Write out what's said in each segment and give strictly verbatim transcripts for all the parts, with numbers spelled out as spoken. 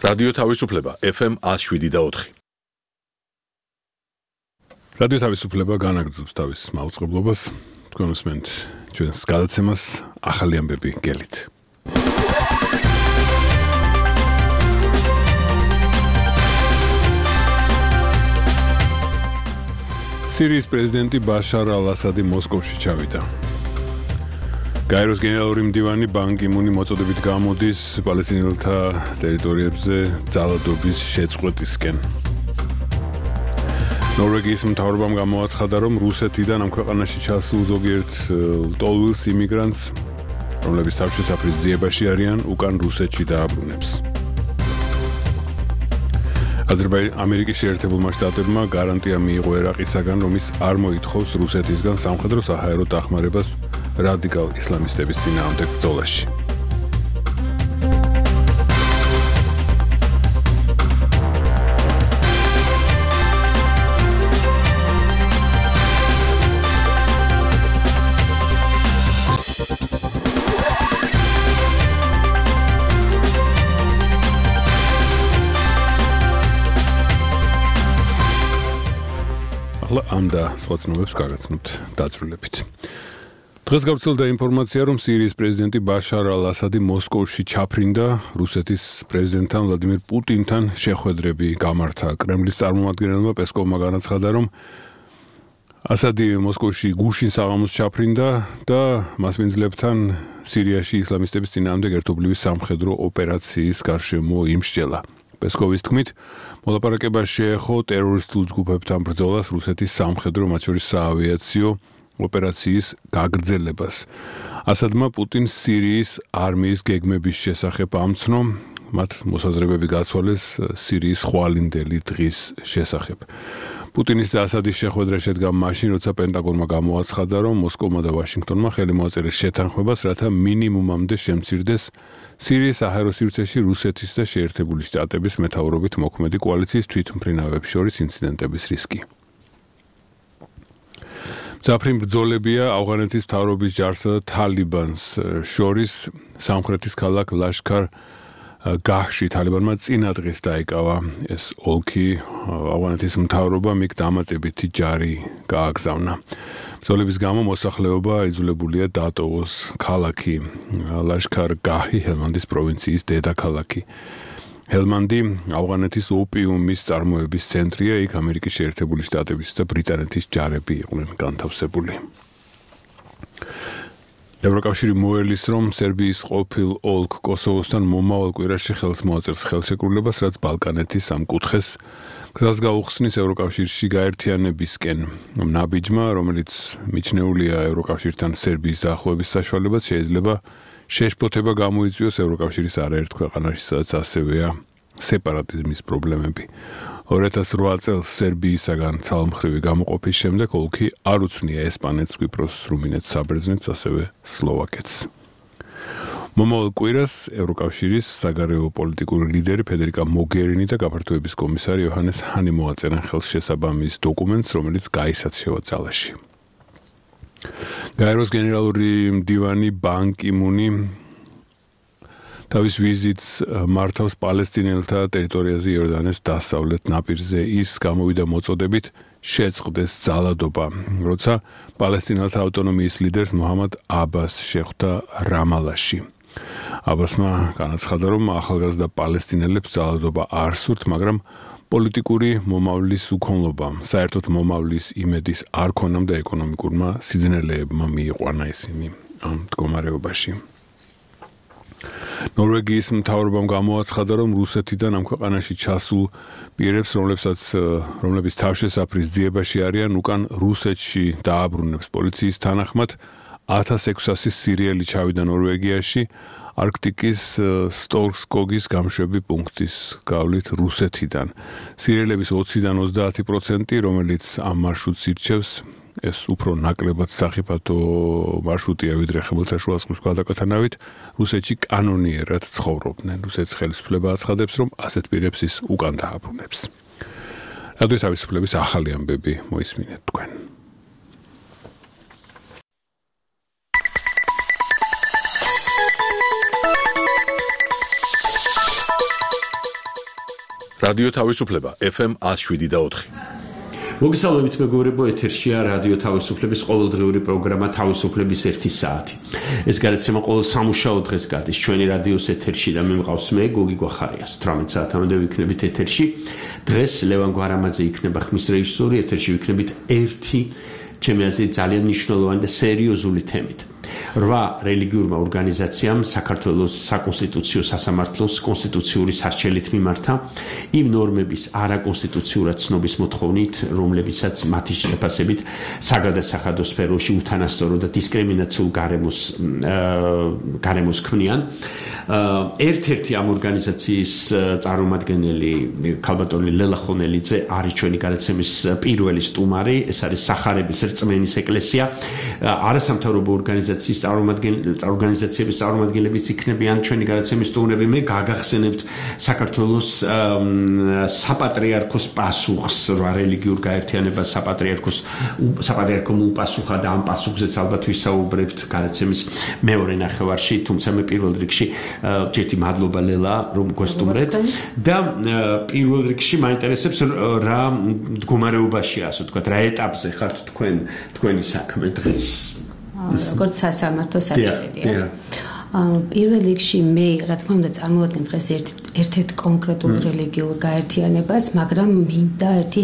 რადიო თავისუფლება ეფ ემ one oh seven და four. რადიო თავისუფლება განაგრძობს თავის მაუწყებლობას. თქვენ უსმენთ ჩვენს გადაცემას ახალი ამბები გელით. სირიის პრეზიდენტი ბაშარ ალ-ასადი მოსკოვში ჩავიდა. გაეროს გენერალური მდივანი ბან კი მუნი მოწოდებით გამოდის პალესტინელთა ტერიტორიებზე ძალადობის შეწყვეტისკენ. ნორვეგიის მთავრობამ გამოაცხადა, რომ რუსეთიდან ამ ქვეყანაში ჩასულ ზოგიერთ ლტოლვილს იმიგრანტს, რომლებიც თავშესაფრის ძიებაში არიან, უკან რუსეთში დააბრუნებს. ამერიკის შეერთებულმა შტატებმა გარანტია მიიღო ერაყისაგან, რომ ის არ მოითხოვს რუსეთისგან სამხედრო-საჰაერო დახმარებას რადიკალ ისლამისტების წინააღმდეგ ბრძოლაში. ამ და სხვა ცნობებს გაგაცნობთ დაწვრილებით. დღეს გავრცელდა ინფორმაცია, რომ სირიის პრეზიდენტი ბაშარ ალ-ასადი მოსკოვში ჩაფრინდა, რუსეთის პრეზიდენტთან ვლადიმირ პუტინთან შეხვედრები გამართა. კრემლის წარმომადგენელმა პესკოვმა განაცხადა, რომ ასადი მოსკოვში გუშინ საღამოს ჩაფრინდა და მასპინძლებთან სირიაში ისლამისტების წინააღმდეგ ერთობლივი სამხედრო ოპერაციის გარშემო იმსჯელა. პესკოვის თქმით, მოლაპარაკება შეეხო ტერორისტულ ჯგუფებთან ბრძოლას რუსეთის სამხედრო, მათ შორის საავიაციო ოპერაციის გაგრძელებას. ასადმა პუტინს სირიის არმიის გეგმების შესახებ ამცნო, მათ მოსაზრებები გაცვალეს სირიის ხვალინდელი დღის შესახებ. პუტინის და ასადის შეხვედრა შედგა მაშინ, როცა პენტაგონმა გამოაცხადა, რომ მოსკოვმა და ვაშინგტონმა ხელი მოაწერეს შეთანხმებას, რათა მინიმუმამდე შემცირდეს სირიის საჰაერო სივრცეში რუსეთის და შეერთებული შტატების მეთაურობით მოქმედი კოალიციის თვითმფრინავებს შორის ინციდენტების რისკი. მძაფრი ბრძოლებია ავღანეთის მთავრობის ჯარსა და თალიბანს შორის სამხრეთის ქალაქ ლაშქარ გაჰში. თალიბანმა წინა დღეს დაიკავა ეს ოლქი, ავღანეთის მთავრობამ იქ დამატებითი ჯარი გააგზავნა. ბრძოლების გამო მოსახლეობა იძულებულია დატოვოს ქალაქი ლაშქარ გაჰი, ჰელმანდის პროვინციის დედაქალაქი. ჰელმანდი ავღანეთის ოპიუმის წარმოების ცენტრია, იქ ამერიკის შეერთებული შტატების და ბრიტანეთის ჯარები იყვნენ განთავსებული. ევროკავშირი მოელის, რომ სერბიის ყოფილ ოლქ კოსოვოსთან მომავალ კვირაში ხელს მოაწერს ხელშეკრულებას, რაც ბალკანეთის ამ კუთხეს გზას გაუხსნის ევროკავშირში გაერთიანებისკენ. ნაბიჯმა, რომელიც მიჩნეულია ევროკავშირთან სერბიის დაახლოების საშუალებად, შეიძლება შეშფოთება გამოიწვიოს ევროკავშირის არაერთ ქვეყანაში, სადაც ასევეა სეპარატიზმის პრობლემები. ორი ათას ორი წელს სერბიისაგან ცალმხრივი გამოყოფის შემდეგ ოლქი არ უცნია ესპანეთს, კვიპროსს, რუმინეთს, საბერძნეთს, ასევე სლოვაკეთს. მომავალ კვირას ევროკავშირის საგარეო პოლიტიკური ლიდერი ფედერიკა მოგერინი და გაფართოების კომისარი იოჰანეს ჰანი მოაწერენ ხელს შესაბამის დოკუმენტს, რომელიც გაისაცევა ძალაში. გაეროს გენერალური მდივანი ბან კი მუნი თავის ვიზიტს მართავს პალესტინელთა ტერიტორიაზე იორდანეს დასავლეთ ნაპირზე. ის გამოვიდა მოწოდებით შეწყდეს ძალადობა, როცა პალესტინელთა ავტონომიის ლიდერს მოჰამად აბას შეხვდა რამალაში. აბასმა განაცხადა, რომ ახალგაზრდა პალესტინელებს ძალადობა არ სურთ, მაგრამ პოლიტიკური მომავლის უქონლობა, საერთოდ მომავლის იმედის არ ქონამ და ეკონომიკურმა სიძნელეებმა მიიყვანა ისინი ამ მდგომარეობაში. ნორვეგიის მთავრობამ გამოაცხადა, რომ რუსეთიდან ამ ქვეყანაში ჩასულ პირებს, რომლებსაც რომლებიც თავშესაფრის ძიებაში არიან, უკან რუსეთში დააბრუნებს. პოლიციის თანახმად ათას ექვსასი სირიელი ჩავიდა ნორვეგიაში, არქტიკის სტორსკოგის გამშვები პუნქტის გავლით რუსეთიდან. სირიელების ოციდან ოცდაათი პროცენტი, რომელიც ამ მარშრუტს ირჩევს, ეს უფრო ნაკლებად სახიფათო მარშრუტია, ვიდრე ხმელთაშუა ზღვის გადაკვეთანავით, რუსეთში კანონიერად ცხოვრობდნენ. რუსეთის ხელისუფლება აცხადებს, რომ ასეთ პირებს ის უკან დააბრუნებს. რადიო თავისუფლების ახალი ამბები მოისმინეთ თქვენ. რადიო თავისუფლება ეფ ემ one oh seven point four. მოგესალმებით მეგობრებო, ეთერშია რადიო თავისუფლების ყოველდღიური პროგრამა თავისუფლების ერთი საათი. ეს გადაცემა ყოველ სამუშაო დღეს გადის ჩვენი რადიოს ეთერში და მე მყავს მე გოგი გვახარია. თვრამეტ საათამდე ვიქნებით ეთერში. დღეს ლევან გვარამაძე იქნება ხმის რეჟისორი, ეთერში ვიქნებით ერთი ჩემი აზრით ძალიან მნიშვნელოვანი და სერიოზული თემით. რვა რელიგიურმა ორგანიზაციამ საქართველოს საკონსტიტუციო სასამართლოს კონსტიტუციური სარჩელით მიმართა იმ ნორმების არაკონსტიტუციურად ცნობის მოთხოვნით, რომლებიცაც მათი შეფასებით საგადასახადო სფეროში უთანასწორო და დისკრიმინაციულ გარემოს გარემოს ქმნიან. ერთ-ერთი ამ ორგანიზაციის წარმომადგენელი ქალბატონი ლელა ხონელიძე არის ჩვენი გადაცემის პირველი სტუმარი, ეს არის სახარების რწმენის ეკლესია, არასამთავრობო ორგანიზაციის ორგანიზაციების წარმომადგენლებიც იქნებიან ჩვენი გადაცემის სტუმრები. მე გაგახსენებთ საქართველოს საპატრიარქოს პასუხს რა რელიგიურ გაერთიანებას საპატრიარქოს საპატრიარქომ უპასუხა და ამ პასუხზეც ალბათ ვისაუბრებთ გადაცემის მეორე ნახევარში, თუმცა მე პირველ რიგში ჯერთი მადლობა ლელა რომ გვესტუმრეთ და პირველ რიგში მაინტერესებს რა მდგომარეობაშია, ასე ვთქვათ, რა ეტაპზე ხართ თქვენ თქვენი საქმე დღეს. როგორც სასამართლო საჭიროა. პირველ რიგში მე, რა თქმა უნდა, წარმოვადგენ დღეს ერთ-ერთ კონკრეტულ რელიგიურ გაერთიანებას, მაგრამ მინდა ერთი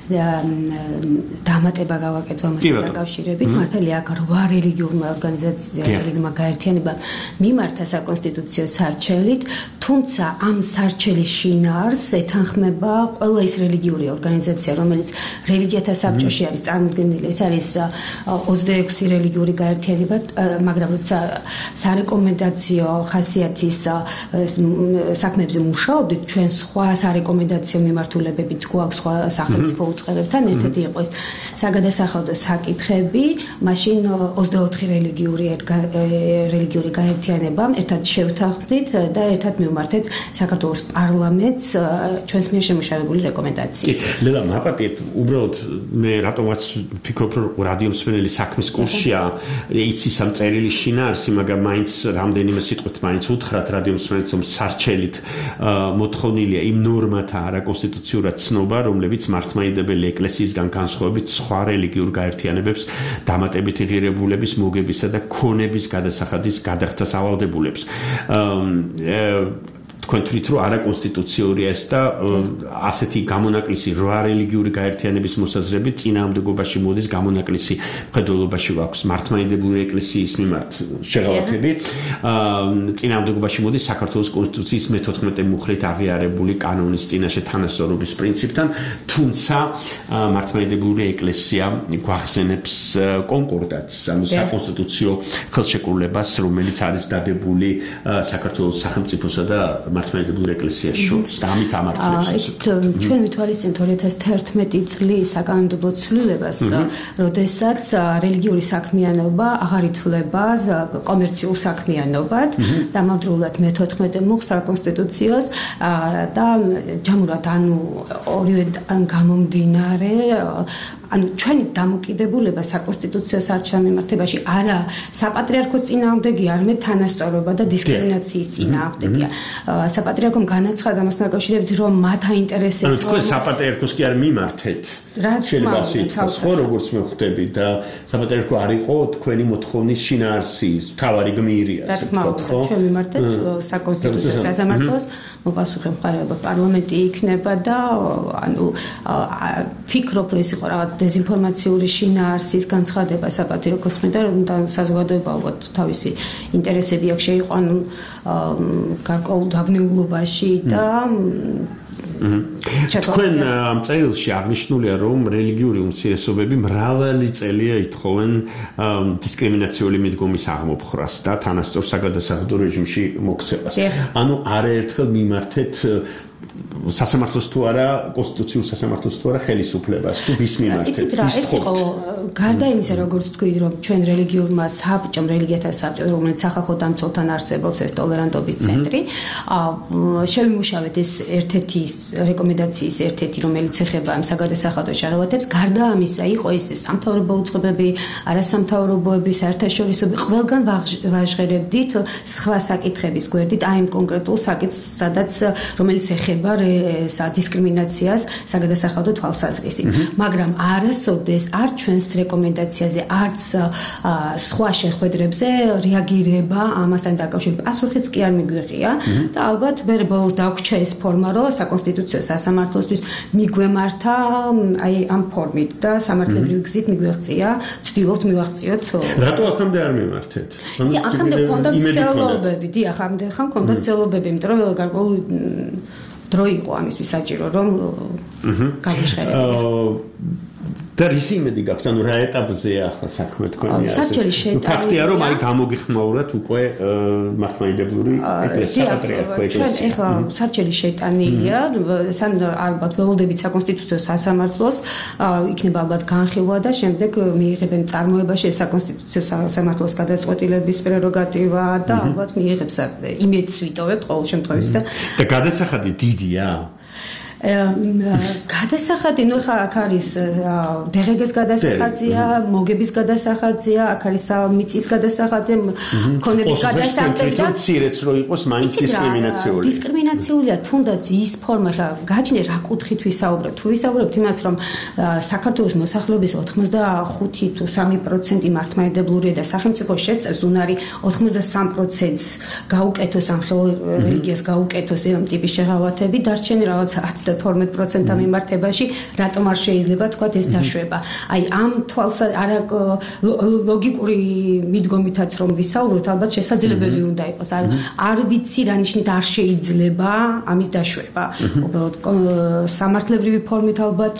დამატება გავაკეთო ამასთან დაკავშირებით. მართალია, აქ რვა რელიგიურმა ორგანიზაციამ რელიგიურმა გაერთიანებამ მიმართა საკონსტიტუციო სარჩელით, თუმცა ამ სარჩელის შინაარსს ეთანხმება ყველა ის რელიგიური ორგანიზაცია, რომელიც რელიგიათა საბჭოში არის წარმოდგენილი. ეს არის ოცდაექვსი რელიგიური გაერთიანება, მაგრამ როცა სარეკომენდაციო ხასიათის საქმეებზე მუშაობდით, ჩვენ სხვა სარეკომენდაციო მიმართულებებიც გვაქვს სხვა სახელმწიფო უწყებებთან, ერთ-ერთი იყო ეს საგადასახადო საკითხები, მაშინ ოცდაოთხი რელიგიური რელიგიური გაერთიანებამ ერთად შევთანხმდით და ერთად მივმართეთ საქართველოს პარლამენტს ჩვენს მიერ შემუშავებული რეკომენდაცია. ლელა, მაპატიეთ, უბრალოდ მე რატომაც ვფიქრობ, რომ რადიო მსმენელი საქმის კურსია, იცის ამ წერილის შინაარსი, მაგრამ მაინც რამდენიმე სიტყვით მაინც უთხრათ რადიო მსმენელს, რომ სარჩელით მოთხოვნილია იმ ნორმათა არაკონსტიტუციურად ცნობა, რომლებიც მართლმადიდებელი ეკლესიისგან განსხვავებით სხვა რელიგიურ გაერთიანებებს დამატებითი ღირებულების მოგებისა და ქონების გადასახადის გადახდას ავალდებულებს. თქვენ თვლით, რომ არაკონსტიტუციურია ეს და ასეთი გამონაკლისი რვა რელიგიური გაერთიანების მოსაზრებით წინააღმდეგობაში მოდის გამონაკლისი მხედველობაში გვაქვს მართლმადიდებელი ეკლესიის მიმართ შეღავათები. წინააღმდეგობაში მოდის საქართველოს კონსტიტუციის მეთოთხმეტე მუხრით აღიარებული კანონის წინაშე თანასწორობის პრინციპთან, თუმცა მართლმადიდებელი ეკლესია გვახსენებს კონკორდატს, ანუ საკონსტიტუციო ხელშეკრულებას, რომელიც არის დადებული საქართველოს სახელმწიფოსა და მართლმადიდებლურ ეკლესიას შორის და ამით ამართლებს ეს. ჩვენ ვითვალისწინებთ ორი ათას თერთმეტი წლის საკანონმდებლო ცვლილებას, როდესაც რელიგიური საქმიანობა აღარ ითვლება კომერციულ საქმიანობად, დამავდროულად მეთოთხმეტე მუხს საკონსტიტუციოს და ჯამურად ანუ ორივედან გამომდინარე ანუ ჩვენი დამოკიდებულება საკონსტიტუციო სარჩელის მიმართებაში არა საპატრიარქოს წინააღმდეგია, არამედ თანასწორობა და დისკრიმინაციის წინააღმდეგია. საპატრიარქომ განაცხადა ამასთან დაკავშირებით, რომ მათ აინტერესებს. ანუ თქვენ საპატრიარქოს კი არ მიმართეთ. შეიძლება ასე ითქვას, ხო, როგორც მე ხვდები და საპატრიარქო არ იყო თქვენი მოთხოვნის შინაარსი, თავარი გმირია, ასე ვთქვათ, ხო? ჩვენ მიმართეთ საკონსტიტუციო სასამართლოს, მოპასუხე მხარეობა პარლამენტი იქნება და ანუ ფიქრობ, რომ ეს იყო რაღაც დეზინფორმაციული შინაარსის განცხადება საპატრიარქოს მიერ და საზოგადოება ალბათ თავისი ინტერესები აქ შეიყვანონ გარკვეულ დაბნეულობაში და თქვენ ამ წერილში აღნიშნულია, რომ რელიგიური უმცირესობები მრავალი წელია ითხოვენ დისკრიმინაციული მიდგომის აღმოფხრას და თანასწორ საგადასახადო რეჟიმში მოქცევას. ანუ არაერთხელ მიმართეთ სასამართლოს თუ არა, კონსტიტუციურ სასამართლოს თუ არა ხელისუფლებას, თუ ვის მიმართეთ? იცით რა, ეს იყო გარდა იმისა, როგორც თქვი, რომ ჩვენ რელიგიურმა საბჭომ, რელიგიათა საბჭომ, რომელიც სახალხო დამცველთან არსებობს, ეს ტოლერანტობის ცენტრი, შევიმუშავეთ ეს ერთ-ერთი რეკომენდაციის ერთ-ერთი, რომელიც ეხება ამ საგადასახადო შეღავათებს. გარდა ამისა, იყო ეს სამთავრობო უწყებები, არასამთავრობოები, საერთაშორისოები, ყველგან ვაჟღერებდით სხვა საკითხების გვერდით, აი იმ კონკრეტულ საკითხს, სადაც რომელიც ეხება დისკრიმინაციას საგადასახადო თვალსაზრისით. მაგრამ არასოდეს არ ჩვენს რეკომენდაციაზე, არც სხვა შეხვედრებზე რეაგირება ამასთან დაკავშირებით პასუხიც კი არ მიგვიღია და ალბათ მე ბოლოს დაგვჭა ეს ფორმა, რომ საკონსტიტუციო სასამართლოსთვის მიგვემართა აი ამ ფორმით და სამართლებრივი გზით მიგვეღწია, ვცდილობთ მივაღწიოთ. რატო აქამდე არ მიმართეთ? იცი, აქამდე ქონდა ცდილობები, დიახ, აქამდე ხან ქონდა ცდილობები, იმიტომ რომ გარკვეული დრო იყო ამისთვის საჭირო, რომ გავიშღერებინა. და ისი იმედი გაქვთ, ანუ რა ეტაპზეა ახლა საქმე თქვენი ასე? საჭირო შეტანილია. ფაქტია, რომ აი გამოგიხმაურათ უკვე მართლმადიდებლური ეკლესია, პატრიარქო ეკლესია. ჩვენ ახლა საჭირო შეტანილია, სან ალბათ ველოდებით საკონსტიტუციო სასამართლოს, იქნება ალბათ განხილვა და შემდეგ მიიღებენ წარმოებაში ეს საკონსტიტუციო სასამართლოს გადაწყვეტილების პრეროგატივა და ალბათ მიიღებს იმედს ვიტოვებთ ყოველ შემთხვევაში და და გადასახადი დიდია? გადასახადი, ნუ ხა აქ არის დღგ-ის გადასახადია, მოგების გადასახადია, აქ არის მიწის გადასახადი, მქონების გადასახადი და ცირეც რო იყოს მაინც დისკრიმინაციული. დისკრიმინაციულია თუნდაც ის ფორმა, ხა გაჩნე რა კუთხით ვისაუბრებთ. თუ ვისაუბრებთ იმას, რომ საქართველოს მოსახლეობის ოცდახუთი თუ სამი პროცენტი მართლმადიდებლურია და სახელმწიფო შესწევს უნარი ოცდასამი პროცენტს გაუკეთოს ამ რელიგიას გაუკეთოს ამ ტიპის შეღავათები, დარჩენი რაღაც ათი და თორმეტ პროცენტთან მიმართებაში რატომ არ შეიძლება თქვა ეს დაშვება. აი ამ თვალსა არა ლოგიკური მიდგომითაც რომ ვისაუბროთ, ალბათ შესაძლებელი უნდა იყოს. არ არ ვიცი რა ნიშნით არ შეიძლება ამის დაშვება. უბრალოდ სამართლებრივი ფორმით ალბათ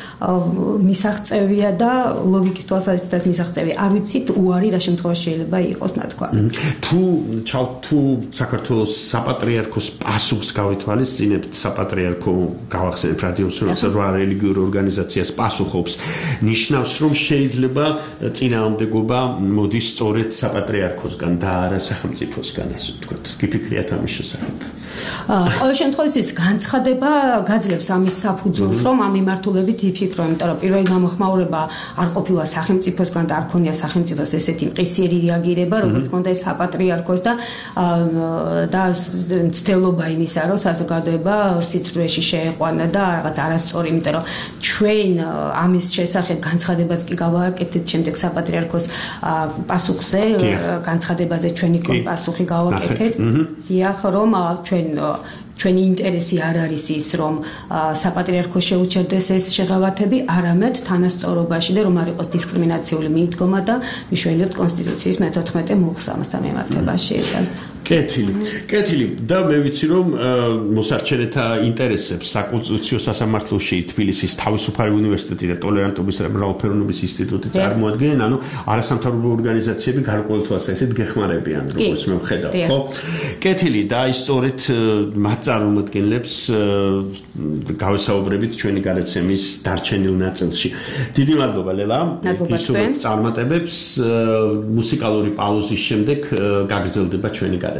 მისაღწევია და ლოგიკის თვალსაზრისითაც მისაღწევია. არ ვიცით უარი რა შემთხვევაში შეიძლება იყოს ნათქვა. თუ თუ საქართველოს საპატრიარქოს პასუხს გავითვალისწინებთ, საპატრიარქო გავახსენებ რადიოს რა რელიგიურ ორგანიზაციას პასუხობს, ნიშნავს რომ შეიძლება წინააღმდეგობა მოდის სწორედ საპატრიარქოსგან და არა სახელმწიფოსგან, ასე ვთქვათ. გიფიქრიათ ამის შესახებ? ყოველ შემთხვევაში განცხადება გაძლევს ამის საფუძველს, რომ ამ მიმართულებით იფიქრო, იმიტომ რომ პირველი გამოხმაურება არ ყოფილა სახელმწიფოსგან და არ ქონია სახელმწიფოს ესეთი მყისიერი რეაგირება, როგორც ქონდა ეს საპატრიარქოს და და ცდილობა იმისა, რომ საზოგადოება სიცრუეში შეეყვანა და რაღაც არასწორი, იმიტომ რომ ჩვენ ამის შესახებ განცხადებაც კი გავაკეთეთ შემდეგ საპატრიარქოს პასუხზე, განცხადებაზე ჩვენი პასუხი გავაკეთეთ. დიახ, რომ ჩვენ ჩვენი ინტერესი არ არის ის, რომ საპატრიარქო შეუჩერდეს ეს შეღავათები, არამედ თანასწორობაში და რომ არ იყოს დისკრიმინაციული მიდგომა და მიშველებთ კონსტიტუციის მეთოთხმეტე მუხლს ამასთან მიმართებაში. კეთილი. კეთილი და მე ვიცი რომ მოსარჩენეთა ინტერესებს საკონსტიტუციო სასამართლოში თბილისის თავისუფალი უნივერსიტეტი და ტოლერანტობის და მრავალფეროვნების ინსტიტუტი წარმოადგენენ, ანუ არასამთავრობო ორგანიზაციები გარკვეულ თვალსაზრისით გეხმარებიან, როგორც მე ვხედავ, ხო? კეთილი და აი სწორედ მათ წარმომადგენლებს გავესაუბრებით ჩვენი გადაცემის დარჩენილ ნაწილში. დიდი მადლობა ლელა, ისურვებთ წარმატებებს, მუსიკალური პაუზის შემდეგ გაგრძელდება ჩვენი გადაცემა.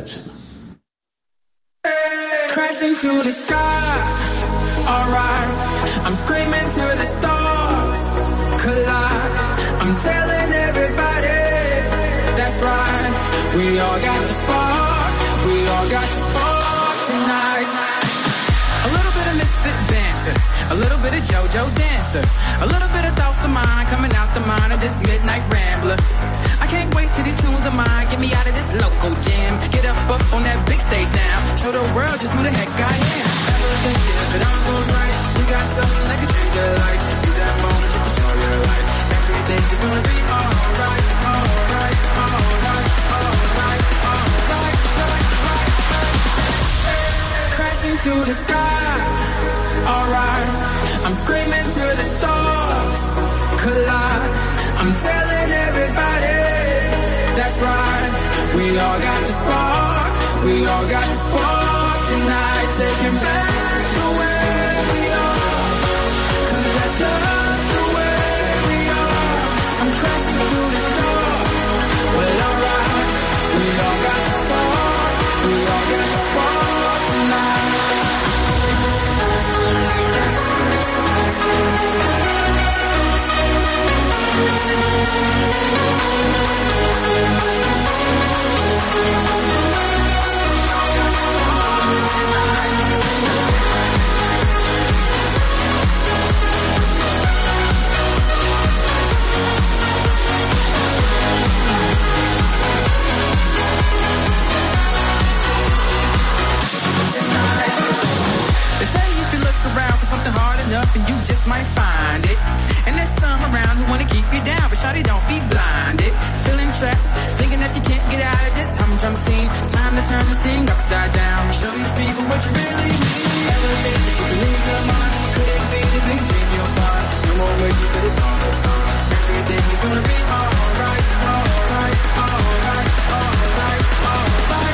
Crashing through the sky, alright. I'm screaming to the stars, collide. I'm telling everybody, that's right. We all got the spark, we all got the spark tonight. A little bit of misfit banter, a little bit of JoJo dancer, a little bit of thoughts of mine coming out the mind of this midnight rambler. I can't wait till these tunes of mine get me out of this local jam. Get up up on that big stage now, show the world just who the heck I am. Everything if it all goes right, you got something that could change your life. Use that moment just to show your life. Everything is gonna be alright, alright, alright, alright, alright, alright, alright. Crashing through the sky, alright. I'm screaming to the stars, collide. I'm telling everybody, that's right. We all got the spark, we all got the spark tonight. Taking back the way we are, 'cause that's just the way we are. what you really need. Ever think that you could lose your mind? Could it be the big dream you'll find? No more waiting till it's almost time. Everything is gonna be alright, alright, alright, alright, alright,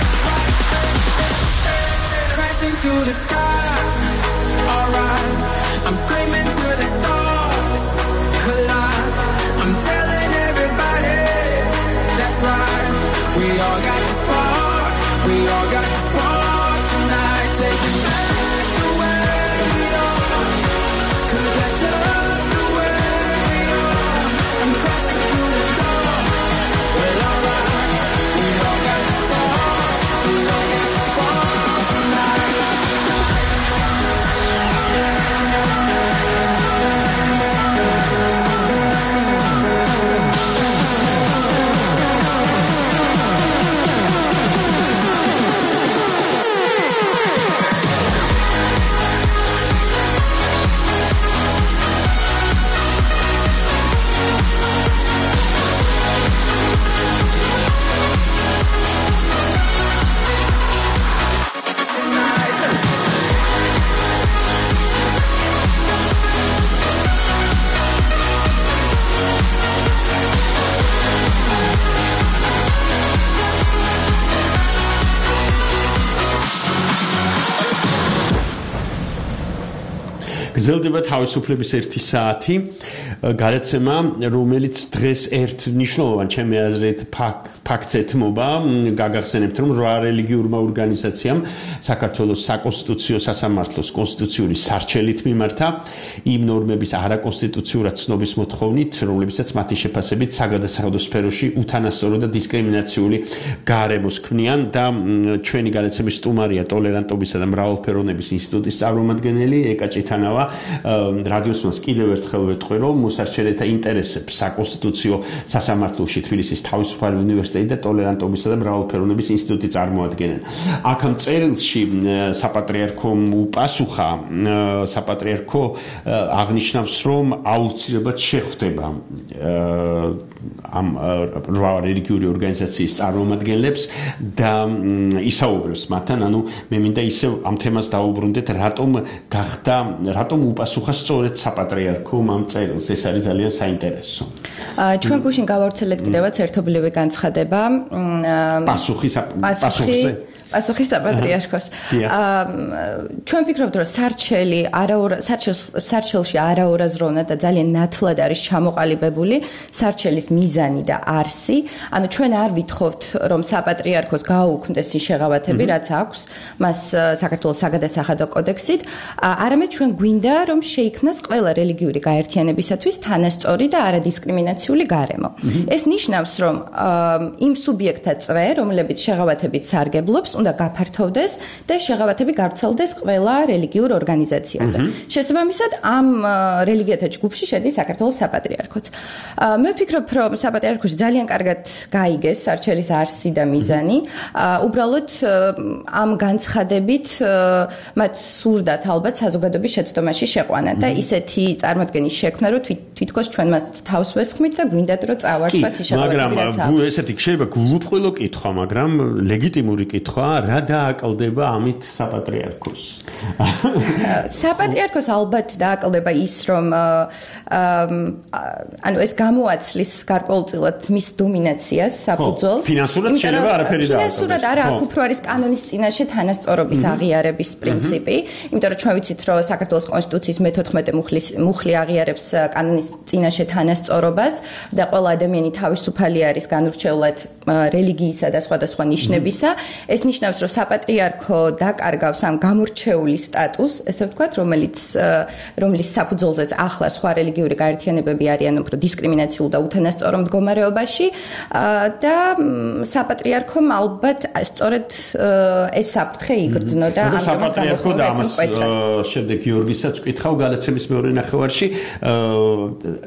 alright. Crashing through the sky, alright. I'm screaming to the stars, collide. I'm telling everybody, that's right. We all got the spark, we all got the spark tonight. Take it back the way we are, 'cause that's just the way we are. I'm crashing through the door, well alright. We all got the spark, we all got the spark tonight. გრძელდება თავისუფლების ერთი საათი გადაცემა, რომელიც დღეს ერთ მნიშვნელოვან ჩემი აზრით ფაქტს ეთმობა. გაგახსენებთ, რომ რვა რელიგიურმა ორგანიზაციამ საქართველოს საკონსტიტუციო სასამართლოს კონსტიტუციური სარჩელით მიმართა იმ ნორმების არაკონსტიტუციურად ცნობის მოთხოვნით, რომლებიცაც მათი შეფასებით საგადასახადო სფეროში უთანასწორო და დისკრიმინაციული გარემოს ქმნიან და ჩვენი გადაცემის სტუმარია ტოლერანტობისა და მრავალფეროვნების ინსტიტუტის წარმომადგენელი ეკა ჭითანავა. რადიოს მას კიდევ ერთხელ ვეთქვი, რომ მოსარჩელეთა ინტერესებს საკონსტიტუციო სასამართლოში თბილისის თავისუფალი უნივერსიტეტი და ტოლერანტობისა და მრავალფეროვნების ინსტიტუტი წარმოადგენენ. აქ ამ წერილში საპატრიარქომ უპასუხა, საპატრიარქო აღნიშნავს, რომ აუცილებლად შეხვდება ამ რვა რელიგიური ორგანიზაციის წარმომადგენლებს და ისაუბრებს მათთან, ანუ მე მინდა ისევ ამ თემას დავუბრუნდეთ, რატომ გახდა, რატომ უპასუხა სწორედ საპატრიარქომ ამ წერილს. ეს არის ძალიან საინტერესო. ჩვენ გუშინ გავავრცელეთ კიდევაც ერთობლივი განცხადება პასუხი პასუხზე პასუხი საპატრიარქოს. ჩვენ ვფიქრობთ, რომ სარჩელი სარჩელში არაურაზროვნად და ძალიან ნათლად არის ჩამოყალიბებული სარჩელის მიზანი და არსი. ანუ ჩვენ არ ვითხოვთ, რომ საპატრიარქოს გააუქმდეს ის შეღავათები, რაც აქვს მას საქართველოს საგადასახადო კოდექსით, არამედ ჩვენ გვინდა, რომ შეიქმნას ყველა რელიგიური გაერთიანებისათვის თანასწორი და არადისკრიმინაციული გარემო. ეს ნიშნავს, რომ იმ სუბიექტთა წრე, რომლებიც შეღავათებით სარგებლობს, უნდა გაფართოვდეს და შეღავათები გავრცელდეს ყველა რელიგიურ ორგანიზაციაზე. შესაბამისად, ამ რელიგიათა ჯგუფში შედის საქართველოს საპატრიარქოც. მე ვფიქრობ, რომ საპატრიარქოში ძალიან კარგად გაიგეს სარჩელის არსი და მიზანი. უბრალოდ ამ განცხადებით მათ სურდათ ალბათ საზოგადოების შეცდომაში შეყვანა და ისეთი წარმოდგენის შექმნა, რომ თვითქოს ჩვენ მას თავს ვესხმით და გვინდათ, რომ წავართვათ ის შეღავათები, რაც აქვს. მაგრამ ესეთი შეიძლება გულუბრყვილო კითხვა, მაგრამ ლეგიტიმური კითხვა. რა დააკლდება ამით საპატრიარქოს? საპატრიარქოს ალბათ დააკლდება ის, რომ ანუ ეს გამოაცლის გარკვეულწილად მის დომინაციას საფუძველს. ფინანსურად შეიძლება არაფერი დააკლდეს. ფინანსურად არა, აქ უფრო არის კანონის წინაშე თანასწორობის აღიარების პრინციპი, იმიტომ რომ ჩვენ ვიცით, რომ საქართველოს კონსტიტუციის მეთოთხმეტე მუხლი აღიარებს კანონის წინაშე თანასწორობას და ყველა ადამიანი თავისუფალი არის განურჩევლად რელიგიისა და სხვადასხვა ნიშნებისა. ეს ნიშნავს, რომ საპატრიარქო დაკარგავს ამ გამორჩეული სტატუსს, ესე ვთქვათ, რომელიც რომლის საფუძველზეც ახლა სხვა რელიგიური გაერთიანებები არიან უფრო დისკრიმინაციულ და უთანასწორო მდგომარეობაში და საპატრიარქომ ალბათ სწორედ ეს საფრთხე იგრძნო და ამიტომაც საპატრიარქო და ამას შემდეგ გიორგისაც ვკითხავ გადაცემის მეორე ნახევარში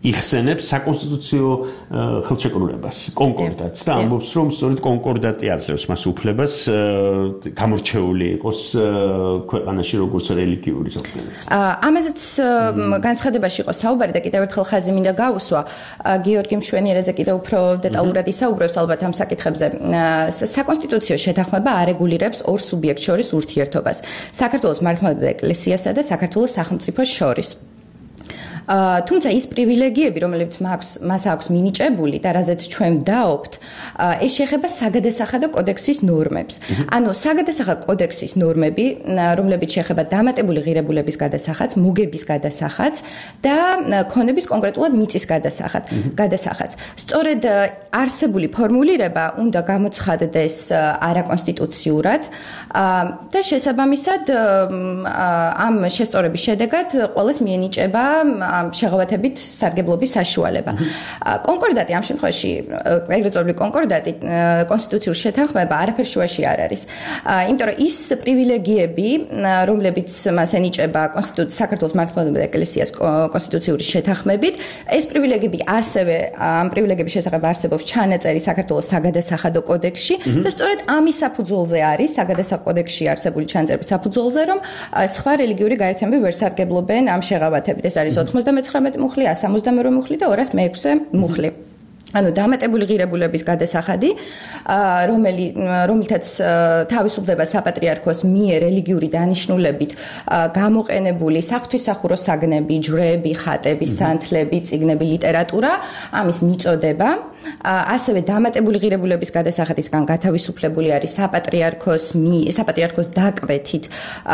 იხსენებს საკონსტიტუციო ხელშეკრულებას, კონკორდატს და ამბობს, რომ სწორედ კონკორდატი აძლევს მას უფლებას გამორჩეული იყოს ქვეყანაში როგორც რელიგიური ორგანიზაცია. ამაზეც განცხადებაში იყო საუბარი და კიდევ ერთხელ ხაზი მინდა გაუსვა. გიორგი მშვენიერაძე კიდევ უფრო დეტალურად ისაუბრებს ალბათ ამ საკითხებზე. საკონსტიტუციო შეთანხმება არეგულირებს ორ სუბიექტს შორის ურთიერთობას. საქართველოს მართლმადიდებლურ ეკლესიასა და საქართველოს სახელმწიფოს შორის. თუმცა ის პრივილეგიები, რომლებიც მას აქვს მინიჭებული და რაზეც ჩვენ ვდაობთ, ეს შეეხება საგადასახადო კოდექსის ნორმებს. ანუ საგადასახადო კოდექსის ნორმები, რომლებიც შეეხება დამატებული ღირებულების გადასახადს, მოგების გადასახადს და ქონების კონკრეტულად მიწის გადასახადს. სწორედ არსებული ფორმულირება უნდა გამოცხადდეს არაკონსტიტუციურად და შესაბამისად ამ შესწორების შედეგად ყოველს მიენიჭება შეღავათებით სარგებლობის საშუალება. კონკორდატი ამ შემთხვევაში, ეგრეთ წოდებული კონკორდატი, კონსტიტუციური შეთანხმება არაფერ შუაში არ არის. იმიტომ რომ ის პრივილეგიები, რომლებიც მას ენიჭება კონსტიტუცია საქართველოს მართლმადიდებლურ ეკლესიას კონსტიტუციური შეთანხმებით, ეს პრივილეგიები ასევე ამ პრივილეგიების შესახებ არსებობს ჩანაწერი საქართველოს საგადასახადო კოდექსში და სწორედ ამის საფუძველზე არის საგადასახადო კოდექსში არსებული ჩანაწერი საფუძველზე, რომ სხვა რელიგიური გაერთიანებები ვერ სარგებლობენ ამ შეღავათებით. ეს არის ოცდამეცხრამეტე მუხლი, ასი ოცდამეორე მუხლი და ორას მეექვსე მუხლი. ანუ დამატებული ღირებულების გადასახადი, რომელი რომელთაც თავისუფლდება საპატრიარქოს მიერ რელიგიური დანიშნულებით გამოყენებული საღვთისმსახურო საგნები, ჯვრები, ხატები, სანთლები, წიგნები, ლიტერატურა, ამის მიწოდება, ასევე დამატებული ღირებულების გადასახადისგან გათავისუფლებული არის საპატრიარქოს საპატრიარქოს დაკვეთით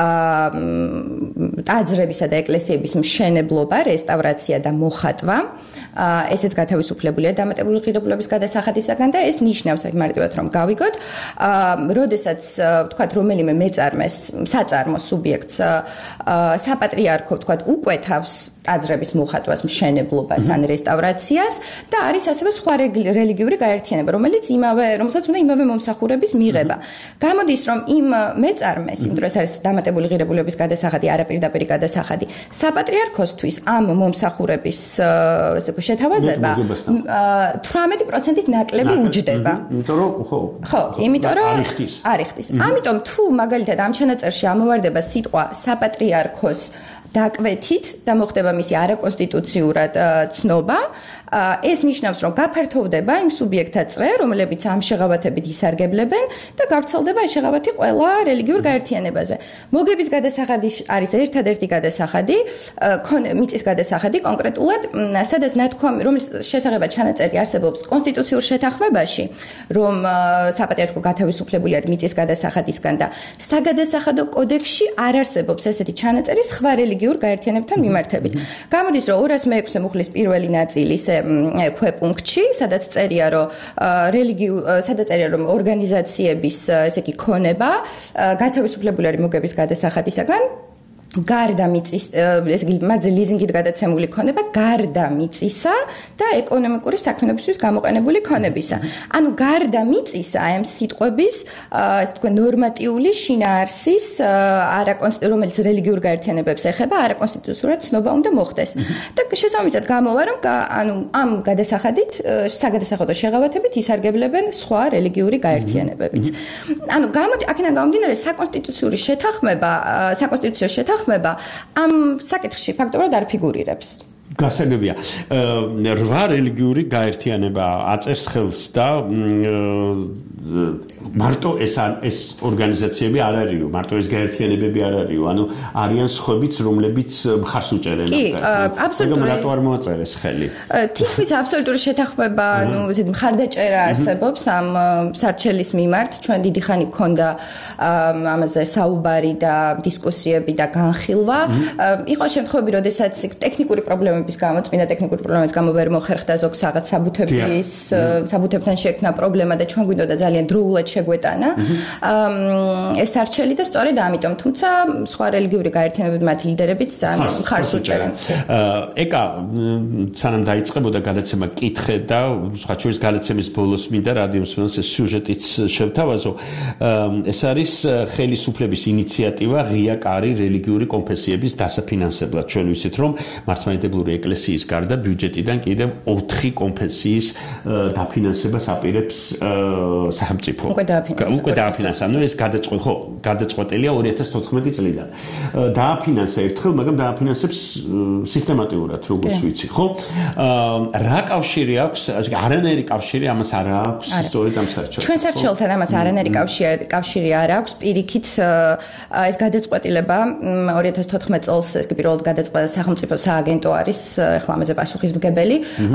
ტაძრებისა და ეკლესიების მშენებლობა, რესტავრაცია და მოხატვა. ესეც გათავისუფლებულია დამატებული ღირებულების გადასახადისგან და ეს ნიშნავს აი მარტივად რომ გავიგოთ, როდესაც ვთქვათ რომელიმე მეწარმეს, საწარმო სუბიექტს საპატრიარქო ვთქვათ უკვეთავს ტაძრების მოხატვას, მშენებლობას ან რესტავრაციას და არის ასევე სხვა რელიგიური გაერთიანება, რომელიც იმავე, რომელსაც უნდა იმავე მომსახურების მიღება. გამოდის რომ იმ მეწარმეს, იმიტომ რომ ეს არის დამატებული ღირებულების გადასახადი, არაპირდაპირი გადასახადი, საპატრიარქოსთვის ამ მომსახურების ესე ვთქვათ შეთავაზება თვრამეტი პროცენტით ნაკლები უჯდება. იმიტომ რომ ხო. ხო, იმიტომ რომ არ იხდის. ამიტომ თუ მაგალითად ამ ჩანაწერში ამოვარდება სიტყვა საპატრიარქოს დაკვეთით და მოხდება მისი არაკონსტიტუციურად ცნობა, ეს ნიშნავს, რომ გაფართოვდება იმ სუბიექტთა წრე, რომლებიც ამ შეღავათებით ისარგებლებენ და გავრცელდება ეს შეღავათი ყველა რელიგიურ გაერთიანებაზე. მოგების გადასახადი არის ერთადერთი გადასახადი, მიწის გადასახადი კონკრეტულად, სადაც ნათქვამი, რომლის შესახებაც ჩანაწერი არსებობს კონსტიტუციურ შეთანხმებაში, რომ საპატრიარქო გათავისუფლებული არის მიწის გადასახადისგან და საგადასახადო კოდექსში არ არსებობს ესეთი ჩანაწერი სხვა რელიგიურ გაერთიანებთან მიმართებით. გამოდის, რომ ორას მეექვსე მუხლის პირველი ნაწილის ქვეპუნქტში, სადაც წერია, რომ რელიგიურ, სადაც წერია, რომ ორგანიზაციების, ესე იგი, ქონება გათავისუფლებული არის მოგების გადასახადისგან, გარდა მიწის, ესე იგი, მათზე ლიზინგით გადაცემული ქონება, გარდა მიწისა და ეკონომიკური საქმიანობისთვის გამოყენებული ქონებისა. ანუ გარდა მიწისა, აი ამ სიტყვების, ასე თქვა, ნორმატიული შინაარსის, რომელიც რელიგიურ გაერთიანებებს ეხება, არაკონსტიტუციურად ცნობა უნდა მოხდეს. და შესაბამისად გამოვა, რომ ანუ ამ გადასახადით, საგადასახადო შეღავათებით ისარგებლებენ სხვა რელიგიური გაერთიანებებიც. ანუ გამოდი, აქედან გამომდინარე, საკონსტიტუციური შეთანხმება, საკონსტიტუციო შეთანხმება ამ საკითხში ფაქტობრივად არ ფიგურირებს. გასაგებია. რვა რელიგიური გაერთიანება აწერს ხელს და მარტო ეს ეს ორგანიზაციები არ არისო, მარტო ეს გაერთიანებები არ არისო, ანუ არიან სხვებიც, რომლებიც მხარს უჭერენ. კი, აბსოლუტურად. რატო არ მოაწერეს ხელი? თითქმის აბსოლუტური შეთანხმება, ანუ ესეთი მხარდაჭერა არსებობს ამ სარჩელის მიმართ. ჩვენ დიდი ხანი გქონდა ამაზე საუბარი და დისკუსიები და განხილვა. იყო შემთხვევები, როდესაც ტექნიკური პრობლემების გამო, წმინდა ტექნიკური პრობლემების გამო ვერ მოხერხდა ზოგ რაღაც საბუთების, საბუთებთან შექმნა პრობლემა და ჩვენ გვინდოდა ძალიან დროულად შეგვეტანა ეს არჩელი და სწორედ ამიტომ, თუმცა სხვა რელიგიური გაერთიანებები მათი ლიდერებიც ძალიან მხარს უჭერენ. ეკა, სანამ დაიწყებოდა გადაცემა კითხე და სხვა შორის გადაცემის ბოლოს მინდა რადიო მსმენელს ეს სიუჟეტიც შევთავაზო. ეს არის ხელისუფლების ინიციატივა ღია კარი რელიგიური კონფესიების დასაფინანსებლად. ჩვენ ვიცით, რომ მართლმადიდებლური ეკლესიის გარდა ბიუჯეტიდან კიდევ ოთხი კონფესიის დაფინანსებას აპირებს სახელმწიფო. უკვე დააფინანსა. უკვე დააფინანსა. ნუ ეს გადაწყვეტ ხო, გადაწყვეტილია ორი ათას თოთხმეტი წლიდან. დააფინანსა ერთხელ, მაგრამ დააფინანსებს სისტემატიურად, როგორც ვიცი, ხო? რა კავშირი აქვს, ასე არანაირი კავშირი ამას არ აქვს სწორედ ამ სარჩელთან. ჩვენ სარჩელთან ამას არანაირი კავშირი არ აქვს. პირიქით ეს გადაწყვეტილება ორი ათას თოთხმეტ წელს ეს პირველად გადაწყდა სახელმწიფო სააგენტო არის ახლა ამაზე პასუხისმგებელი.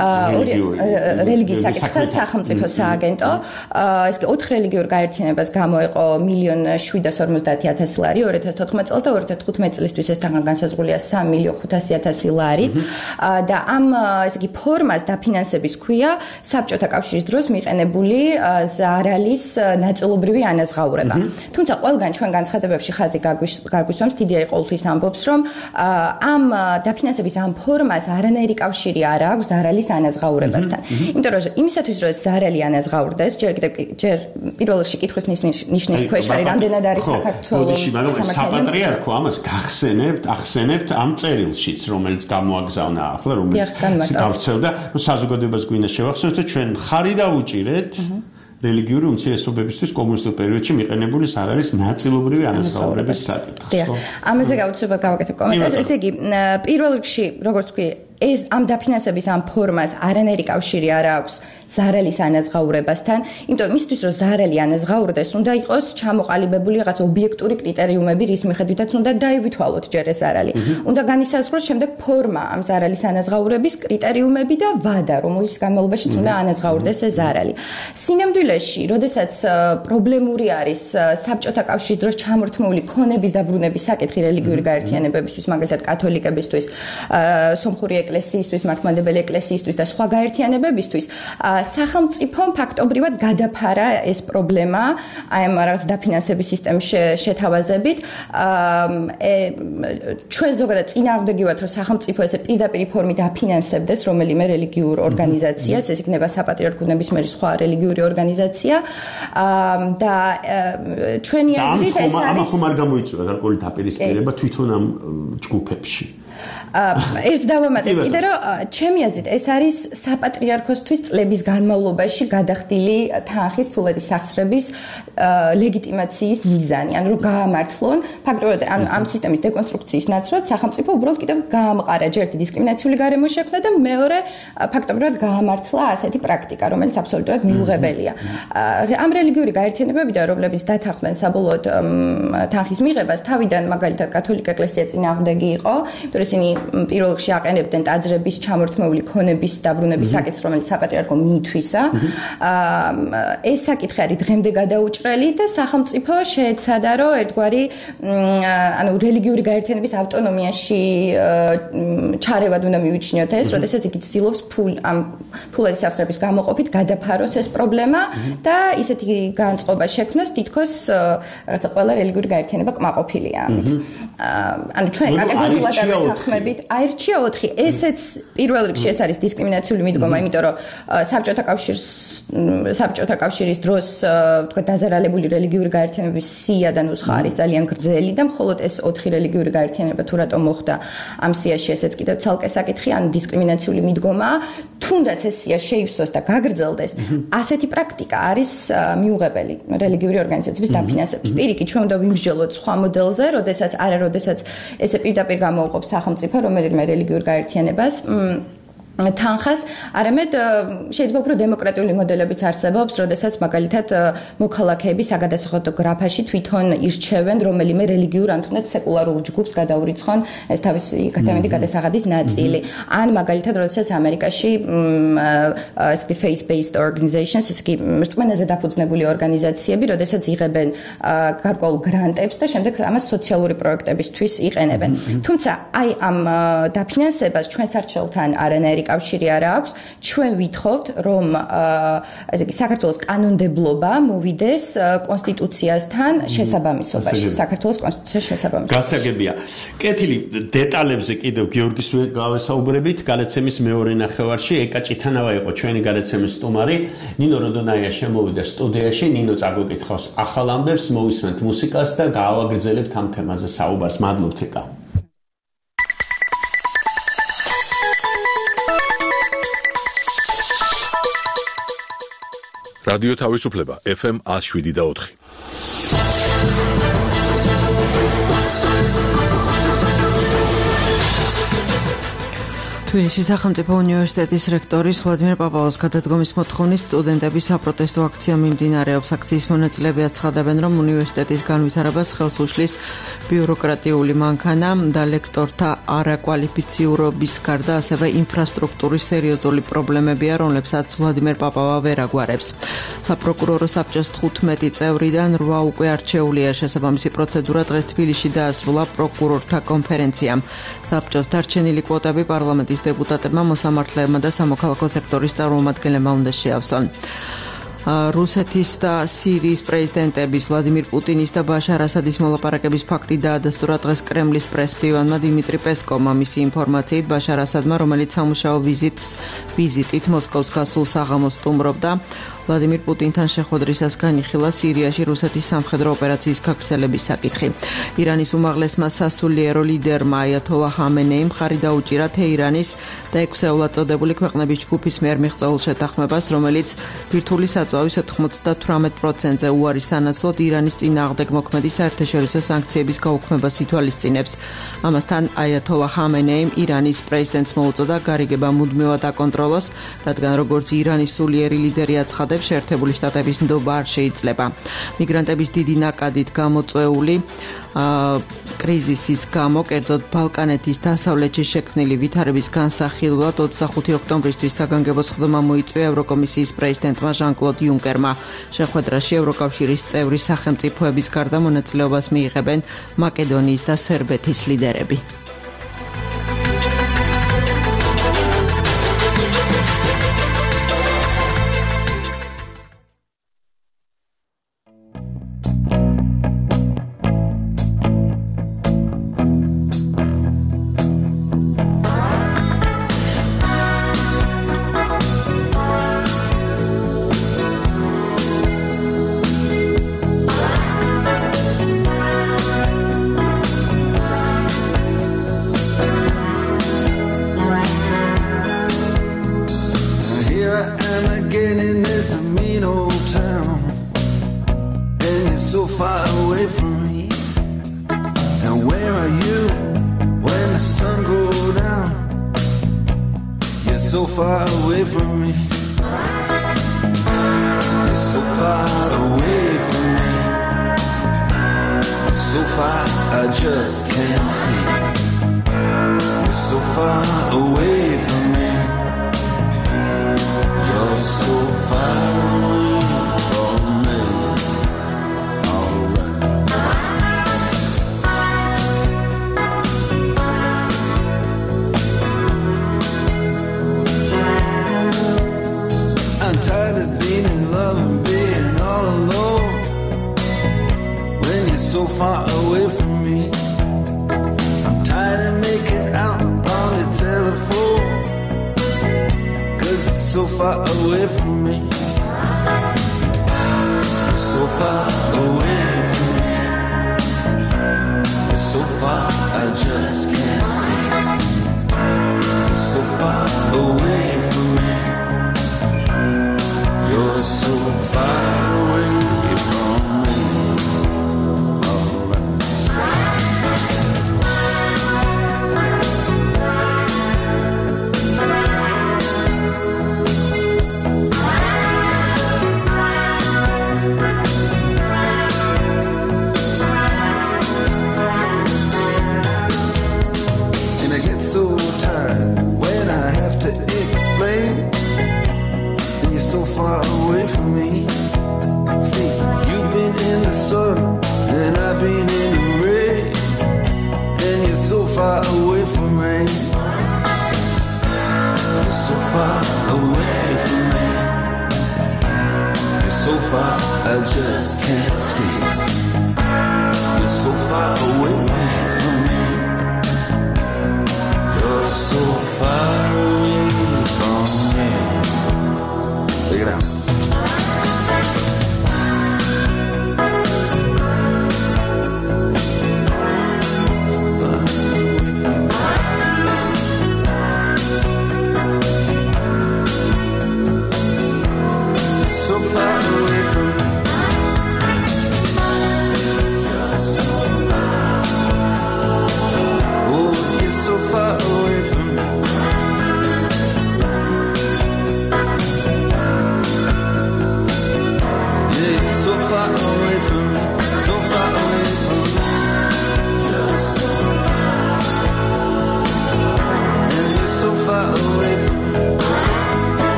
რელიგიის საკითხთა სახელმწიფო სააგენტო. ეს ოთხ რელიგიურ გაერთიანებას გამოეყო მილიონ შვიდას ორმოცდაათი ათასი ლარი ორი ათას თოთხმეტ წელს და ორი ათას თხუთმეტ წლისთვის ეს თაღან განსაზღვრულია სამი მილიონ ხუთასი ათასი ლარით. და ამ ესე იგი ფორმას დაფინანსების ქვია საბჭოთა კავშირის დროს მიყენებული ზარალის ნაწილობრივი ანაზღაურება. თუმცა ყველგან ჩვენ განცხადებებში ხაზი გაგვისვამს, დიდია ყოველთვის ამბობს, რომ ამ დაფინანსების ამ ფორმას არანაირი კავშირი არ აქვს ზარალის ანაზღაურებასთან. იმიტომ რომ იმისათვის რომ ზარალი ανაზღაურდეს, ჯერ კიდევ ჯერ პირველ რიგში კითხვის ნიშნის ქვეშ არის რამდენად არის საქართველოს საპატრიარქო ამას გახსენებთ, ახსენებთ ამ წერილშიც, რომელიც გამოაგზავნა ახლა, რომელიც გავცევდა, ნუ საზოგადოებას გვინდა შევახსენოთ, რომ ჩვენ მხარი დავუჭირეთ რელიგიური უმცირესობებისთვის კომუნისტურ პერიოდში მიყენებული ზარალის ნაწილობრივი ანაზღაურების საკითხს. ამაზე გაუცებად გავაკეთებ კომენტარს. ესე იგი, პირველ რიგში, როგორც ვთქვი, ეს ამ დაფინანსების ამ ფორმას არანაირი კავშირი არ აქვს ზარალის ანაზღაურებასთან, იმიტომ მისთვის რომ ზარალი ანაზღაურდეს, უნდა იყოს ჩამოყალიბებული რაღაც ობიექტური კრიტერიუმები, რის მიხედვითაც უნდა დაივითვალოთ ჯერ ეს ზარალი. უნდა განისაზღვროს შემდეგ ფორმა ამ ზარალის ანაზღაურების კრიტერიუმები და ვადა, რომლის განმავლობაში უნდა ანაზღაურდეს ეს ზარალი. სინამდვილეში, როდესაც პრობლემური არის საბჭოთა კავშირის დროს ჩამორთმეული ქონების დაბრუნების საკითხი რელიგიური გაერთიანებებისთვის, მაგალითად კათოლიკებისთვის, სომხური ეკლესიისთვის, მართლმადიდებელი ეკლესიისთვის და სხვა გაერთიანებებისთვის, სახელმწიფომ ფაქტობრივად გადაფარა ეს პრობლემა აი ამ რაღაც დაფინანსების სისტემის შეთავაზებით. ჩვენ ზოგადად წინააღმდეგი ვართ, რომ სახელმწიფო ესე პირდაპირ ფორმით დაფინანსებდეს რომელიმე რელიგიურ ორგანიზაციას, ეს იქნება საპატრიარქო ნებისმიერი სხვა რელიგიური ორგანიზაცია და ჩვენი აზრით ეს არის ამ ხომ არ გამოიწვია გარკვეული დაპირისპირება თვითონ ამ ჯგუფებში. ერთს დავამატებ კიდე რომ ჩემი აზრით ეს არის საპატრიარქოსთვის წლების განმავლობაში გადახდილი თანხის ფულადი სახსრების ლეგიტიმაციის მიზანი. ანუ რომ გაამართლონ ფაქტობრივად ამ სისტემის დეკონსტრუქციის ნაცვლად სახელმწიფო უბრალოდ კიდევ გაამყარა ჯერ ერთი დისკრიმინაციული გარემო შექმნა და მეორე ფაქტობრივად გაამართლა ასეთი პრაქტიკა, რომელიც აბსოლუტურად მიუღებელია. ამ რელიგიური გაერთიანებებიდან, რომლებიც დათანხმდნენ საბოლოოდ თანხის მიღებას, თავიდან მაგალითად კათოლიკე ეკლესია წინააღმდეგი იყო, იმიტომ ისინი პირველ რიგში აყენებდნენ ტაძრების ჩამორთმეული ქონების დაბრუნების საკითხს, რომელიც საპატრიარქო მიითვისა. ეს საკითხი არის დღემდე გადაუჭრელი და სახელმწიფო შეეცადა, რომ ერთგვარი ანუ რელიგიური გაერთიანების ავტონომიაში ჩარევად უნდა მივიჩნიოთ ეს, როდესაც იგი ცდილობს ფულ ამ ფულადი სახსრების გამოყოფით გადაფაროს ეს პრობლემა და ისეთი განწყობა შექმნას, თითქოს რაღაცა ყველა რელიგიური გაერთიანება კმაყოფილია ამით. ანუ ჩვენ კატეგორიულად ამეთანხმებით აირჩია ოთხი. ესეც პირველ რიგში ეს არის დისკრიმინაციული მიდგომა, იმიტომ რომ საბჭოთა კავშირის საბჭოთა კავშირის დროს თქვა დაზარალებული რელიგიური გაერთიანების სია და ნუსხა არის ძალიან გრძელი და მხოლოდ ეს ოთხი რელიგიური გაერთიანება თუ რატომ მოხდა ამ სიაში, ესეც კიდევ ცალკე საკითხი, ანუ დისკრიმინაციული მიდგომა, თუნდაც ეს სია შეივსოს და გაგრძელდეს, ასეთი პრაქტიკა არის მიუღებელი რელიგიური ორგანიზაციების დაფინანსების. პირიქით, ჩვენ უნდა ვიმსჯელოთ სხვა მოდელზე, როდესაც არა, როდესაც ესე პირდაპირ გამოუყოფს სახელმწიფო რომელიმე რელიგიურ გაერთიანებას თანხას, არამედ შეიძლება უფრო დემოკრატიული მოდელებიც არსებობს, როდესაც მაგალითად მოქალაქეები საგადასახადო გრაფაში თვითონ ირჩევენ რომელიმე რელიგიურ ან თუნდაც სეკულარულ ჯგუფს გადაურიცხონ ეს თავისი კათოლიკური გადასახადის ნაწილი. ან მაგალითად, როდესაც ამერიკაში ესეთი face-based organizations, ესეთი რწმენაზე დაფუძნებული ორგანიზაციები, როდესაც იღებენ გარკვეულ გრანტებს და შემდეგ ამას სოციალური პროექტებისთვის იყენებენ. თუმცა აი ამ დაფინანსებას ჩვენ სარჩელთან არანაირი კავშირი არ აქვს. ჩვენ ვითხოვთ, რომ ესე იგი საქართველოს კანონმდებლობა მოვიდეს კონსტიტუციასთან შესაბამისობაში, საქართველოს კონსტიტუციის შესაბამისობაში. გასაგებია. კეთილი დეტალებზე კიდევ გიორგის გავესაუბრებით გადაცემის მეორე ნახევარში. ეკა ჭითანავა იყო ჩვენი გადაცემის სტუმარი. ნინო როდონაია შემოვიდა სტუდიაში. ნინო წაგვეკითხავს ახალ ამბებს, მოვისმენთ მუსიკას და გავაგრძელებთ ამ თემაზე საუბარს. მადლობთ ეკა. რადიო თავისუფლება ეფ ემ one oh seven და four. თბილისის სახელმწიფო უნივერსიტეტის რექტორის ვლადიმერ პაპავას გადადგომის მოთხოვნით სტუდენტების საპროტესტო აქცია მიმდინარეობს. აქციის მონაწილეები აცხადებენ, რომ უნივერსიტეტის განვითარებას ხელს უშლის ბიუროკრატიული მანქანა და ლექტორთა არაკვალიფიციურობის გარდა ასევე ინფრასტრუქტურის სერიოზული პრობლემებია, რომლებსაც ვლადიმერ პაპავა ვერ აგვარებს. საპროკურორო საბჭოს თხუთმეტი წევრიდან რვა უკვე არჩეულია. შესაბამისი პროცედურა დღეს თბილისში დაასრულა პროკურორთა კონფერენციამ. საბჭოს დარჩენილი კვოტები პარლამენტის დეპუტატებმა, მოსამართლეებმა და სამოქალაქო სექტორის წარმომადგენლებმა უნდა შეავსონ. რუსეთის და სირიის პრეზიდენტების ვლადიმირ პუტინის და ბაშარ ასადის მოლაპარაკების ფაქტი დაადასტურა დღეს კრემლის პრესმდივანმა დიმიტრი პესკოვმა. მისი ინფორმაციით, ბაშარ ასადმა, რომელიც სამუშაო ვიზიტს ვიზიტით მოსკოვს გასულ საღამოს სტუმრობდა, ვლადიმირ პუტინთან შეხვედრისას განიხილა სირიაში რუსეთის სამხედრო ოპერაციის გაგრძელების საკითხი. ირანის უმაღლესმა სასულიერო ლიდერმა აიათოლა ხამენეიმ მხარი დაუჭირა თეირანის და ექვსეულად წოდებული ქვეყნების ჯგუფის მიერ მიღწეულ შეთანხმებას, რომელიც ბირთვული საწვავის ოთხმოცდათვრამეტ პროცენტზე უარის სანაცვლოდ ირანის წინააღმდეგ მოქმედი საერთაშორისო სანქციების გაუქმებას ითვალისწინებს. ამასთან აიათოლა ხამენეიმ ირანის პრეზიდენტს მოუწოდა გარიგება მუდმივად აკონტროლოს, რადგან როგორც ირანის სულიერი ლიდერი აცხადებს, შეერთებული შტატების ნდობა არ შეიძლება. მიგრანტების დიდი ნაკადით გამოწვეული კრიზისის გამო, კერძოდ ბალკანეთის დასავლეთში შექმნილი ვითარების განსახილველად ოცდახუთი ოქტომბრისთვის საგანგებო სხდომა მოიწვია ევროკომისიის პრეზიდენტმა ჟან-კლოდ იუნკერმა. შეხვედრაში ევროკავშირის წევრი სახელმწიფოების გარდა მონაწილეობას მიიღებენ მაკედონიის და სერბეთის ლიდერები. So far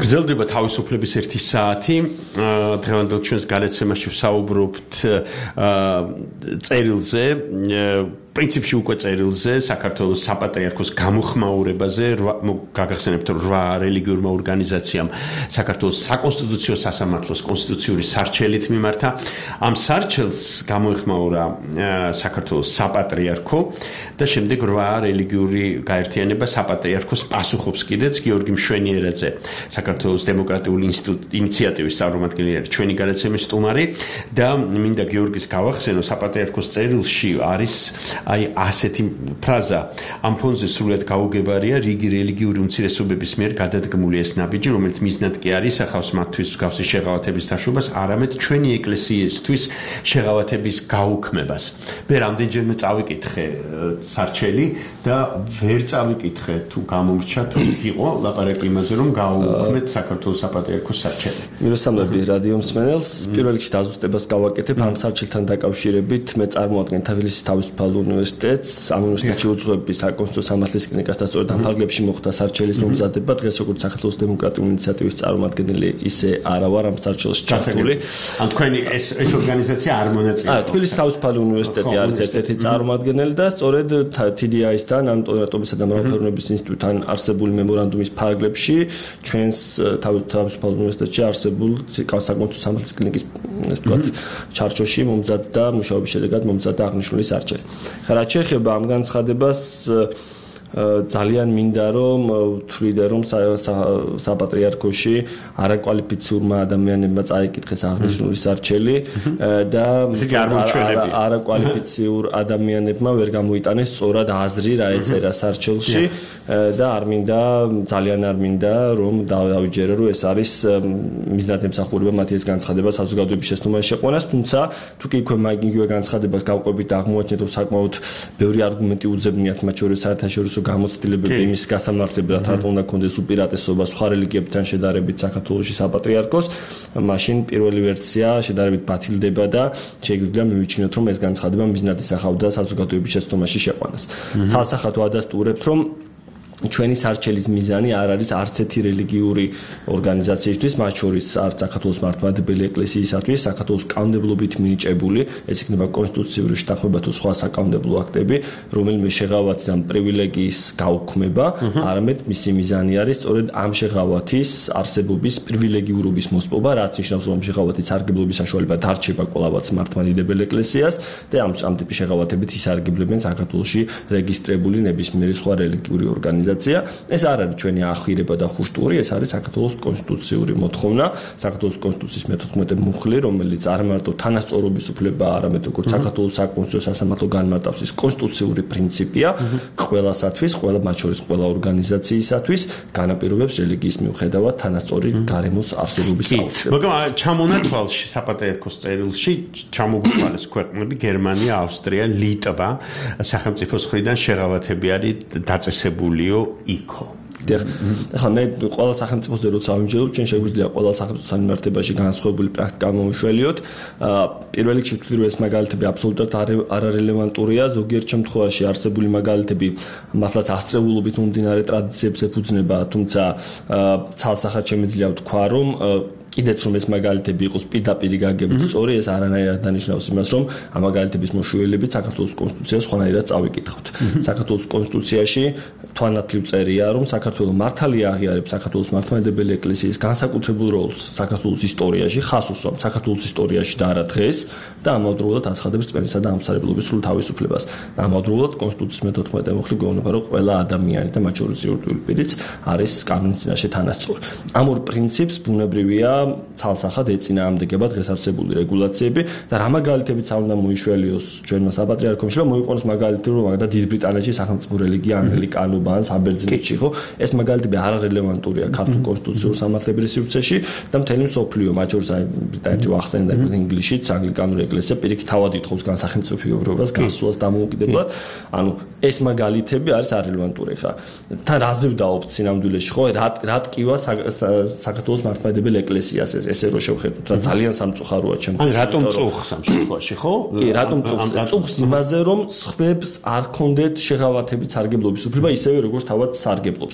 გრძელდება თავისუფლების ერთი საათი. დღევანდელ ჩვენს განაცემაში ვსაუბრობთ წერილზე, პრინციპში უკვე წერილზე, საქართველოს საპატრიარქოს გამოხმაურებაზე, გაგახსენებთ, რომ რვა რელიგიურმა ორგანიზაციამ საქართველოს საკონსტიტუციო სასამართლოს კონსტიტუციური სარჩელით მიმართა. ამ სარჩელს გამოეხმაურა საქართველოს საპატრიარქო და შემდეგ რვა რელიგიური გაერთიანება საპატრიარქოს პასუხობს კიდეც. გიორგი მშვენიერაძე, საქართველოს დემოკრატიული ინიციატივის წარმომადგენელი, ჩვენი განაცემის სტუმარი და მინდა გიორგის გავახსენო, საპატრიარქოს წერილში არის აი ასეთი ფრაზა, ამ ფონზე სრულად გაუგებარია რიგი რელიგიური უმცირესობების მიერ გადადგმული ეს ნაბიჯი, რომელიც მიზნად კი არ ისახავს მათთვის მსგავსი შეღავათების დაშვებას, არამედ ჩვენი ეკლესიისთვის შეღავათების გაუქმებას. მე რამდენჯერმე წავიკითხე სარჩელი და ვერ წავიკითხე თუ გამორჩა თუ იყო ლაპარაკი იმაზე, რომ გაუქმეთ საქართველოს საპატრიარქოს სარჩელი. მილოსამლები რადიო მსმენელს, პირველ რიგში დაზუსტებას გავაკეთებ ამ სარჩელთან დაკავშირებით. მე წარმოადგენ თბილისის თავისუფალ უნივერსიტეტს, ამ უნივერსიტეტში უძღვები საკონსტიტუციო სამართლის კლინიკას და სწორედ ამ ფარგლებში მოხდა სარჩელის მომზადება. დღეს როგორც საქართველოს დემოკრატიული ინიციატივის წარმომადგენელი, ისე არა ვარ ამ სარჩელში ჩართული. ან თქვენი ეს ეს ორგანიზაცია არ მონაწილეობს. აა, თბილისის თავისუფალი უნივერსიტეტი არის ერთ-ერთი წარმომადგენელი და სწორედ თი დი აის-თან, ამ დონორობისა და მრავალფეროვნების ინსტიტუტთან არსებული მემორანდუმის ფარგლებში ჩვენს თავისუფალ უნივერსიტეტში არსებულ საკონსტიტუციო სამართლის კლინიკის ასე ვთქვათ, ჩარჩოში მომზადდა მუშაობის შედეგად მომზადდა აღნიშნული სარჩელი. რაც შეეხება ამ განცხადებას, ძალიან მინდა რომ ვთვლიდე რომ საპატრიარქოში არაკვალიფიციურმა ადამიანებმა წაიკითხეს აღნიშნული სარჩელი და არაკვალიფიციურ ადამიანებმა ვერ გამოიტანეს სწორად აზრი რა ეწერა სარჩელში და არ მინდა ძალიან არ მინდა რომ დავიჯერო რომ ეს არის მიზნად ემსახურება მათი ეს განცხადება საზოგადოების შესწავლაში შეყვანას, თუმცა თუ კი იქვე მაგიგივე განცხადებას გავყვებით და აღმოაჩინეთ რომ საკმაოდ ბევრი არგუმენტი უძებნიათ მათ შორის საერთაშორისო გამოცდილებები იმის გასამართლებლად, რატომ უნდა კონდეს უპირატესობა სხვა რელიგიებთან შედარებით საქართველოში საპატრიარქოს, მაშინ პირველი ვერსია შედარებით ბათილდება და შეგვიძლია მივიჩინოთ რომ ეს განცხადება მიზნად ისახავდა საზოგადოების შესწავლაში შეყვანას. ცალსახად ვადასტურებთ რომ ჩვენი სარჩელის მიზანი არ არის არც ერთი რელიგიური ორგანიზაციისთვის, მათ შორის არც საქართველოს მართლმადიდებელი ეკლესიისათვის, საქართველოს კანონმდებლობით მინიჭებული, ეს იქნება კონსტიტუციური შეთანხმება თუ სხვა საკანონმდებლო აქტები, რომელიმე შეღავათის ამ პრივილეგიის გაუქმება, არამედ მისი მიზანი არის სწორედ ამ შეღავათის არსებობის პრივილეგიურობის მოსპობა, რაც ნიშნავს, რომ შეღავათის სარგებლობის საშუალება დარჩება ყველაფერს მართლმადიდებელ ეკლესიას და ამ ამ ტიპის შეღავათებით ისარგებლებენ საქართველოში რეგისტრირებული ნებისმიერი სხვა რელიგიური ორგანიზაცია. ეს არ არის ჩვენი ახირება და ხუშტური, ეს არის საქართველოს კონსტიტუციური მოთხოვნა, საქართველოს კონსტიტუციის მეთოთხმეტე მუხლი, რომელიც არ მარტო თანასწორობის უფლებაა, არამედ როგორც საქართველოს საკონსტიტუციო სასამართლო განმარტავს, ის კონსტიტუციური პრინციპია ყველასათვის, ყველა მათ შორის ყველა ორგანიზაციისათვის, განაპირობებს რელიგიის მიუხედავად თანასწორი გარემოს არსებობის აუცილებლობას. მაგრამ ჩამონათვალში საპატრიარქოს წერილში ჩამოგვიყვანეს ქვეყნები გერმანია, ავსტრია, ლიტვა, სახელმწიფოს მხრიდან შეღავათები არის დაწესებულიო იქო. ახლა მე ყველა სახელმწიფოზე როცა ვიმჯერებ, ჩვენ შეგვიძლია ყველა სახელმწიფოსთან მიმართებაში განსხვავებული პრაქტიკა მომუშველიოთ. პირველ რიგში ვთვლი, რომ ეს მაგალითები აბსოლუტურად არარელევანტურია, ზოგიერთ შემთხვევაში არსებული მაგალითები მართლაც აღწევულობით მომდინარე ტრადიციებს ეფუძნება, თუმცა ცალსახად შემიძლია ვთქვა, რომ კიდეც რომ ეს მაგალითები იყოს პირდაპირ გაგებით სწორი, ეს არანაირად დანიშნავს იმას, რომ ამ მაგალითების მოშველებით საქართველოს კონსტიტუციას სხვანაირად წავიკითხავთ. საქართველოს კონსტიტუციაში თვალნათლივ წერია, რომ საქართველოს მართალია აღიარებს საქართველოს მართლმადიდებელი ეკლესიის განსაკუთრებულ როლს საქართველოს ისტორიაში, ხას უსვამს საქართველოს ისტორიაში და არა დღეს და ამავდროულად აცხადებს წმენდისა და ამსარებლობის სრულ თავისუფლებას. ამავდროულად კონსტიტუციის მეთოთხმეტე მუხლი გვეუბნება, რომ ყველა ადამიანი და მათ შორის იურიდიული პირიც არის კანონის წინაშე თანასწორი. ამ ორ პრინციპს ბუნებრივია ცალსახად ეწინააღმდეგება დღეს არსებული რეგულაციები და რა მაგალითებიც არ უნდა მოიშველიოს ჩვენმა საპატრიარქოში, რომ მოიყვანოს მაგალითი, რომ მაგალითად დიდ ბრიტანეთში სახელმწიფო რელიგია ანგლიკანობა ან საბერძნეთში, ხო? ეს მაგალითები არარელევანტურია ქართულ კონსტიტუციურ სამართლებრივ სივრცეში და მთელი მსოფლიო, მათ შორის ბრიტანეთი ვახსენდა ინგლისშიც ანგლიკანური ეკლესია პირიქით თავად ითხოვს განსახელმწიფოებას, გასვლას დამოუკიდებლად. ანუ ეს მაგალითები არის არარელევანტური ხა. თან რაზე ვდაობთ სინამდვილეში, ხო? რა რა ტკივა საქართველოს მართლმადიდებელი ეკლესიას ეს ესე რო შევხედოთ, რა ძალიან სამწუხაროა ჩემთვის. ან რატომ წუხს ამ შემთხვევაში, ხო? კი, რატომ წუხს? წუხს იმაზე, რომ სხვებს არ ქონდეთ შეღავათებით სარგებლობის უფლება, ისევე როგორც თავად სარგებლობს.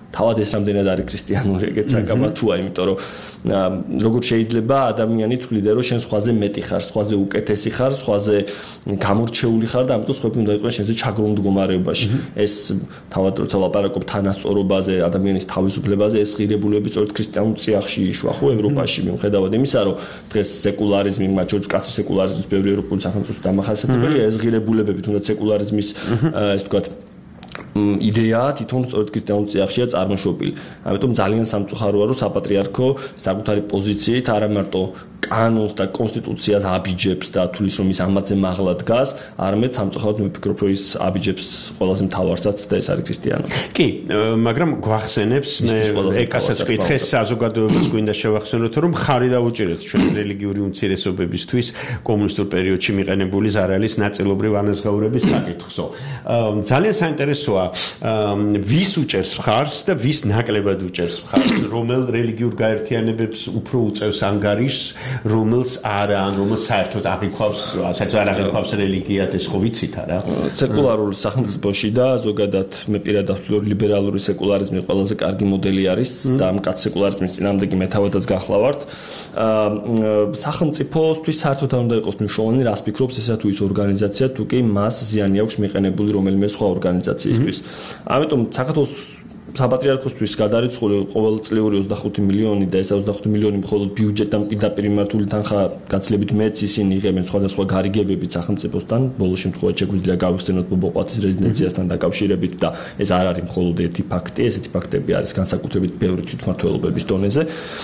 თავად ეს რამდენად არის ქრისტიანული ეგეც საკამათოა, იმიტომ რომ როგორ შეიძლება ადამიანი თვლიდა რომ შენ სხვაზე მეტი ხარ, სხვაზე უკეთესი ხარ, სხვაზე გამორჩეული ხარ და ამიტომ სხვები უნდა იყვნენ შენზე ჩაგრულ მდგომარეობაში. ეს თავად როცა ლაპარაკობ თანასწორობაზე, ადამიანის თავისუფლებაზე, ეს ღირებულებები სწორედ ქრისტიანულ წიაღშიიშვა ხო ევროპაში, მიუხედავად იმისა, რომ დღეს სეკულარიზმი, მათ შორის კაცრი სეკულარიზმის ბევრი ევროპული სახელმწიფოს დამახასიათებელია, ეს ღირებულებები თუნდაც სეკულარიზმის ეს ვთქვათ იდეა თვითონ სწორედ ქრისტიანულ წიაღშია წარმოშობილი. ამიტომ ძალიან სამწუხაროა რომ საპატრიარქო საკუთარი პოზიციით არა მარტო კანონს და კონსტიტუციას აბიჯებს და თulis რომ ის ამაზე მაღლა დგას, არამედ სამწუხაროდ მე ვფიქრობ რომ ის აბიჯებს ყველაზე მთავარსაც და ეს არის ქრისტიანობა. კი, მაგრამ გვახსენებს მე ეკასაც ვკითხე საზოგადოებას გვინდა შევახსენოთ რომ ხარი დაუჭირეთ ჩვენ რელიგიური უმცირესობებისთვის კომუნისტურ პერიოდში მიყენებული ზარალის ნაწილობრივ ანაზღაურების საკითხსო. ძალიან საინტერესოა ვის უჭერს მხარს და ვის ნაკლებად უჭერს მხარს, რომელ რელიგიურ გაერთიანებებს უფრო უწევს ანგარიშს, რომელს არა, ან რომელს საერთოდ აღიქვავს, საერთოდ არ აღიქვავს რელიგიად, ეს ხო ვიცით არა? სეკულარული სახელმწიფოში და ზოგადად მე პირადად ვთვლი ლიბერალური სეკულარიზმი ყველაზე კარგი მოდელი არის და ამ კაც სეკულარიზმის წინააღმდეგი მე თავადაც გახლავართ. სახელმწიფოსთვის საერთოდ არ უნდა იყოს მნიშვნელოვანი, რას ფიქრობს ესა თუ ის ორგანიზაცია, თუ კი მას ზიანი აქვს მიყენებული რომელიმე სხვა ორგანიზაციისთვის. ამიტომ საქართველოს საპატრიარქოსთვის გადარიცხული ყოველწლიური ოცდახუთი მილიონი და ეს ოცდახუთი მილიონი მხოლოდ ბიუჯეტთან პირდაპირ მიმართული თანხა გაცილებით მეც ისინი იღებენ სხვადასხვა გარიგებებით სახელმწიფოსთან, ბოლოს შემთხვევაში შეგვიძლია გავიხსენოთ ბობოყვათის რეზიდენციასთან დაკავშირებით და ეს არ არის მხოლოდ ერთი ფაქტი, ესეთი ფაქტები არის განსაკუთრებით ბევრი თვითმმართველობების დონეზე.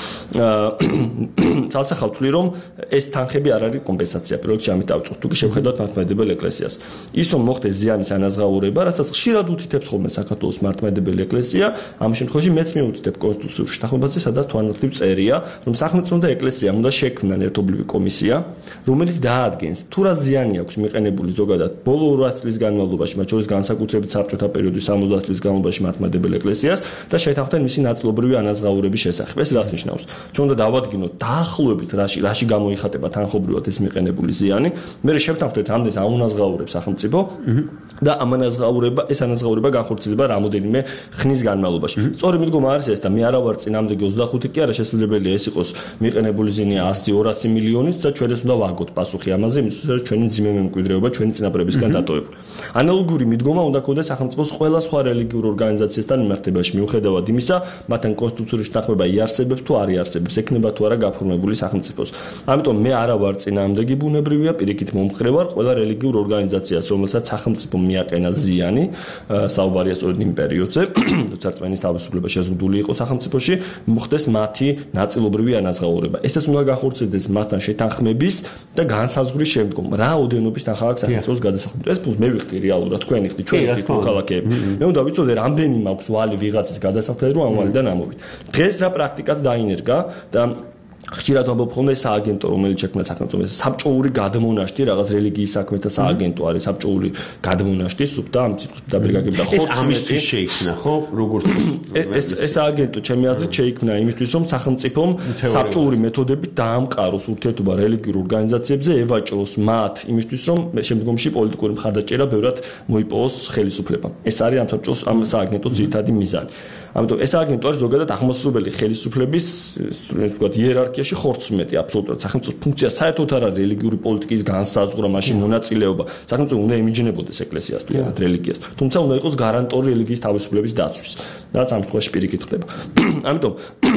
ცალსახავ ვთვლი რომ ეს თანხები არ არის კომპენსაცია, პირველ რიგში ამით დავიწყოთ, თუ კი შევხედავთ მართლმადიდებელ ეკლესიას. ის რომ მოხდეს ზიანის ანაზღაურება, რასაც ხშირად უთითებს ხოლმე საქართველოს მართლმადიდებელი ეკლესია, ამ შემთხვევაში მეც მიუთითებ კონსტიტუციურ შეთანხმებაზე, სადაც თვალნათლივ წერია, რომ სახელმწიფო და ეკლესია უნდა შექმნან ერთობლივი კომისია, რომელიც დაადგენს, თუ რა ზიანი აქვს მიყენებული ზოგადად ბოლო ორი წლის განმავლობაში, მათ შორის განსაკუთრებით საბჭოთა პერიოდის სამოცდაათი წლის განმავლობაში მართლმადიდებელ ეკლესიას და შეთანხმდნენ მისი ნაწილობრივი ანაზღაურების შესახებ. ეს რას ნიშნავს? ჩვენ უნდა დავადგინოთ დაახლოებით რაში რაში გამოიხატება თანხობრივად ეს მიყენებული ზიანი, მერე შევთანხმდეთ რამდენს აუნაზღაურებს სახელმწიფო და ამ ანაზღაურება, ეს ანაზღაურება განხორციელდება რამოდენიმე ხნის განმავლობაში. სწორი მიდგომა არის ეს და მე არა ვარ წინამდეგი ოცდახუთი კი არა, შესაძლებელია ეს იყოს მიყენებული ზიანი ასი ორასი მილიონით და ჩვენ ეს უნდა ვაგოთ პასუხი ამაზე, იმისთვის რომ ჩვენი ძიმე მემკვიდრეობა ჩვენი წინაპრებისგან დატოვებული. ანალოგური მიდგომა უნდა ქონდეს სახელმწიფოს ყველა სხვა რელიგიურ ორგანიზაციასთან მიმართებაში, მიუხედავად იმისა, მათთან კონსტიტუციური შეთანხმება იარსებებს თუ არ იარსებებს, ექნება თუ არა გაფორმებული სახელმწიფოს. ამიტომ მე არა ვარ წინამდეგი, ბუნებრივია, პირიქით მომხრე ვარ ყველა რელიგიურ ორგანიზაციას, რომელსაც სახელმწიფო მიაყენა ზიანი, საუბარია სწორედ იმ პერიოდზე. როცა რწმენის თავისუფლება შეზღუდული იყო სახელმწიფოში, მოხდეს მათი ნაწილობრივი ანაზღაურება. ესეც უნდა განხორციელდეს მათთან შეთანხმების და განსაზღვრის შემდგომ, რა ოდენობის თანხა აქვს სახელმწიფოს გადასახადად. ეს ფულს მე ვიხდი რეალურად, თქვენი ხდი, ჩვენი ხდი ქალაქები. მე უნდა ვიცოდე, რამდენი მაქვს ვალი ვიღაცის გადასახადად, რომ ამ ვალიდან ამოვიდე. დღეს რა პრაქტიკაც დაინერგა და ხშირად ვამბობ ხოლმე სააგენტო, რომელიც შექმნა სახელმწიფოს, საბჭოური გადმონაშთი, რაღაც რელიგიის საქმეთა სააგენტო არის, საბჭოური გადმონაშთი, სუფთა ამ ციტყვით დაბრიგაგებდა ხორცს. ეს ამისთვის შეიქმნა, ხო? როგორც ეს ეს სააგენტო ჩემი აზრით შეიქმნა იმისთვის, რომ სახელმწიფომ საბჭოური მეთოდებით დაამყაროს ურთიერთობა რელიგიურ ორგანიზაციებზე, ევაჭროს მათ იმისთვის, რომ შემდგომში პოლიტიკური მხარდაჭერა ბევრად მოიპოვოს ხელისუფლებამ. ეს არის ამ საბჭოს ამ სააგენტოს ძირითადი მიზანი. ამიტომ ეს სააგენტო არის ზოგადად აღმასრულებელი ხელისუფლების, ვთქვათ, იერარქიაში ხორცმეტი აბსოლუტურად. სახელმწიფოს ფუნქცია საერთოდ არ არის რელიგიური პოლიტიკის განსაზღვრა, მაშინ მონაწილეობა. სახელმწიფო უნდა იმიჯნებოდეს ეკლესიას თუ არა რელიგიას. თუმცა უნდა იყოს გარანტორი რელიგიის თავისუფლების დაცვის. რაც ამ შემთხვევაში პირიქით ხდება. ამიტომ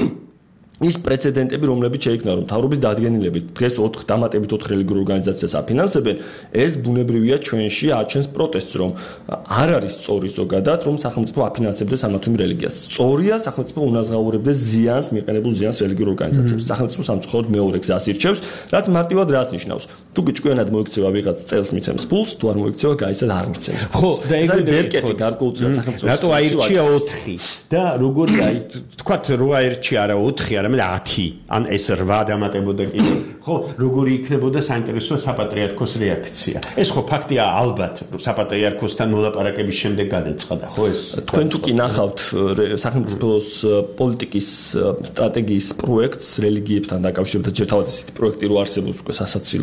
ის პრეცედენტები, რომლებიც შეიქმნა, რომ მთავრობის დადგენილებით დღეს ოთხ დამატებით ოთხ რელიგიურ ორგანიზაციას აფინანსებენ, ეს ბუნებრივია ჩვენში აჩენს პროტესტს, რომ არ არის სწორი ზოგადად, რომ სახელმწიფო აფინანსებდეს ამ თუ იმ რელიგიას. სწორია, სახელმწიფო უნაზღაურებდეს ზიანს, მიყენებულ ზიანს რელიგიურ ორგანიზაციებს. სახელმწიფო სამწუხაროდ მეორე გზას ირჩევს, რაც მარტივად რას ნიშნავს? თუ კი ჭკვიანად მოიქცევა ვიღაც წელს მიცემს ფულს, თუ არ მოიქცევა, გაიცად არ მიცემს. ხო, და ეგ ბერკეტი გარკვეულწილად სახელმწიფოს. რატო აირჩია ოთხი და როგორ აი თქვათ რო აირჩია არა ოთხი, არა მე ათი, ან ეს რვა დამატებოდა კიდე. ხო, როგორი იქნებოდა საინტერესო საპატრიარქოს რეაქცია. ეს ხო ფაქტია ალბათ, საპატრიარქოსთან მოლაპარაკების შემდეგ გადაწყდა, ხო ეს? თქვენ თუ კი ნახავთ სახელმწიფოს პოლიტიკის სტრატეგიის პროექტს რელიგიებთან დაკავშირებით, ჯერ თავად ესეთი პროექტი რო არსებობს უკვე სასაცილოა, როგორც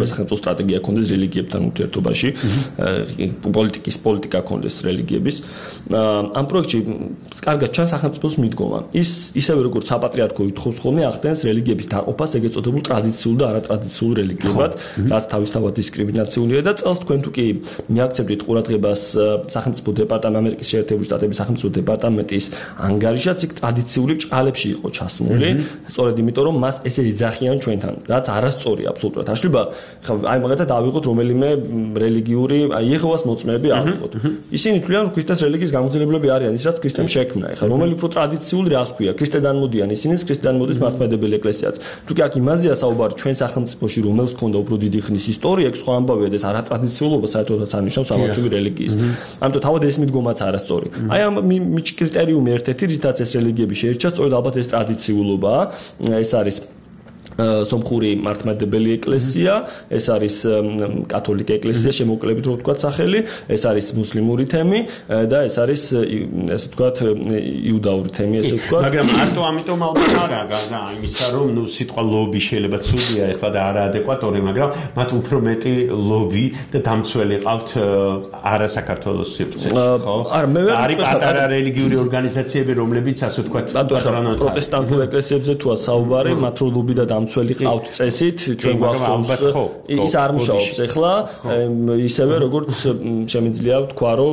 სახელმწიფო სტრატეგია ქონდეს რელიგიებთან ურთიერთობაში, პოლიტიკის პოლიტიკა ქონდეს რელიგიების. ამ პროექტში კარგად ჩანს სახელმწიფოს მიდგომა. ის ისევე როგორც საპატრიარქო ითხოვს ხოლმე ახდენს რელიგიების დაყოფას ეგეთ წოდებულ ტრადიციულ და არატრადიციულ რელიგიებად, რაც თავისთავად დისკრიმინაციულია და წელს თქვენ თუ კი მიაქცევდით ყურადღებას სახელმწიფო დეპარტამენტ ამერიკის შეერთებული შტატების სახელმწიფო დეპარტამენტის ანგარიშად იქ ტრადიციული ბრჭყალებში იყო ჩასმული, სწორედ იმიტომ რომ მას ესე იძახიან ჩვენთან, რაც არასწორია აბსოლუტურად. აშლება აი მაგათად ავიღოთ რომელიმე რელიგიური აი იეჰოვას მოწმეები ავიღოთ. ისინი თვლიან რომ ქრისტეს რელიგიის გამოცდილებლები არიან, ის რაც ქრისტემ შექმნა. ეხლა რომელი უფრო ტრადიციული რას ქვია? ქრისტედან მოდიან ისინიც, ქრისტედან მოდის მართლმადიდებელი ეკლესიაც. თუ კი აქ იმაზეა საუბარი ჩვენ სახელმწიფოში რომელს ქონდა უფრო დიდი ხნის ისტორია, ეგ სხვა ამბავია და ეს არატრადიციულობა საერთოდაც არნიშნავს სამართლიანი რელიგიის. ამიტომ თავად ეს მიდგომაც არასწორი. აი ამ მიჭ კრიტერიუმი ერთ-ერთი რითაც ეს რელიგიები შეირჩა, სწორედ ალბათ ეს ტრადიციულობაა. ეს არის სომხური მართლმადიდებელი ეკლესია, ეს არის კათოლიკე ეკლესია, შემოკლებით რო ვთქვათ სახელი, ეს არის მუსლიმური თემი და ეს არის ესე ვთქვათ იუდაური თემი, ესე ვთქვათ. მაგრამ მარტო ამიტომ ალბათ არა განა იმისა რომ ნუ სიტყვა ლობი შეიძლება ცუდია ეხლა და არაადეკვატორი, მაგრამ მათ უფრო მეტი ლობი და დამცველი ყავთ არა საქართველოს სივრცეში, ხო? არა, მე ვერ არის პატარა რელიგიური ორგანიზაციები, რომლებიც ასე ვთქვათ პროტესტანტულ ეკლესიებზე თუა საუბარი, მათ რო ლობი და დამცველი ყავთ წესით, ჩვენ გვახსოვს ის არ მუშაობს ეხლა, ისევე როგორც შემიძლია ვთქვა, რომ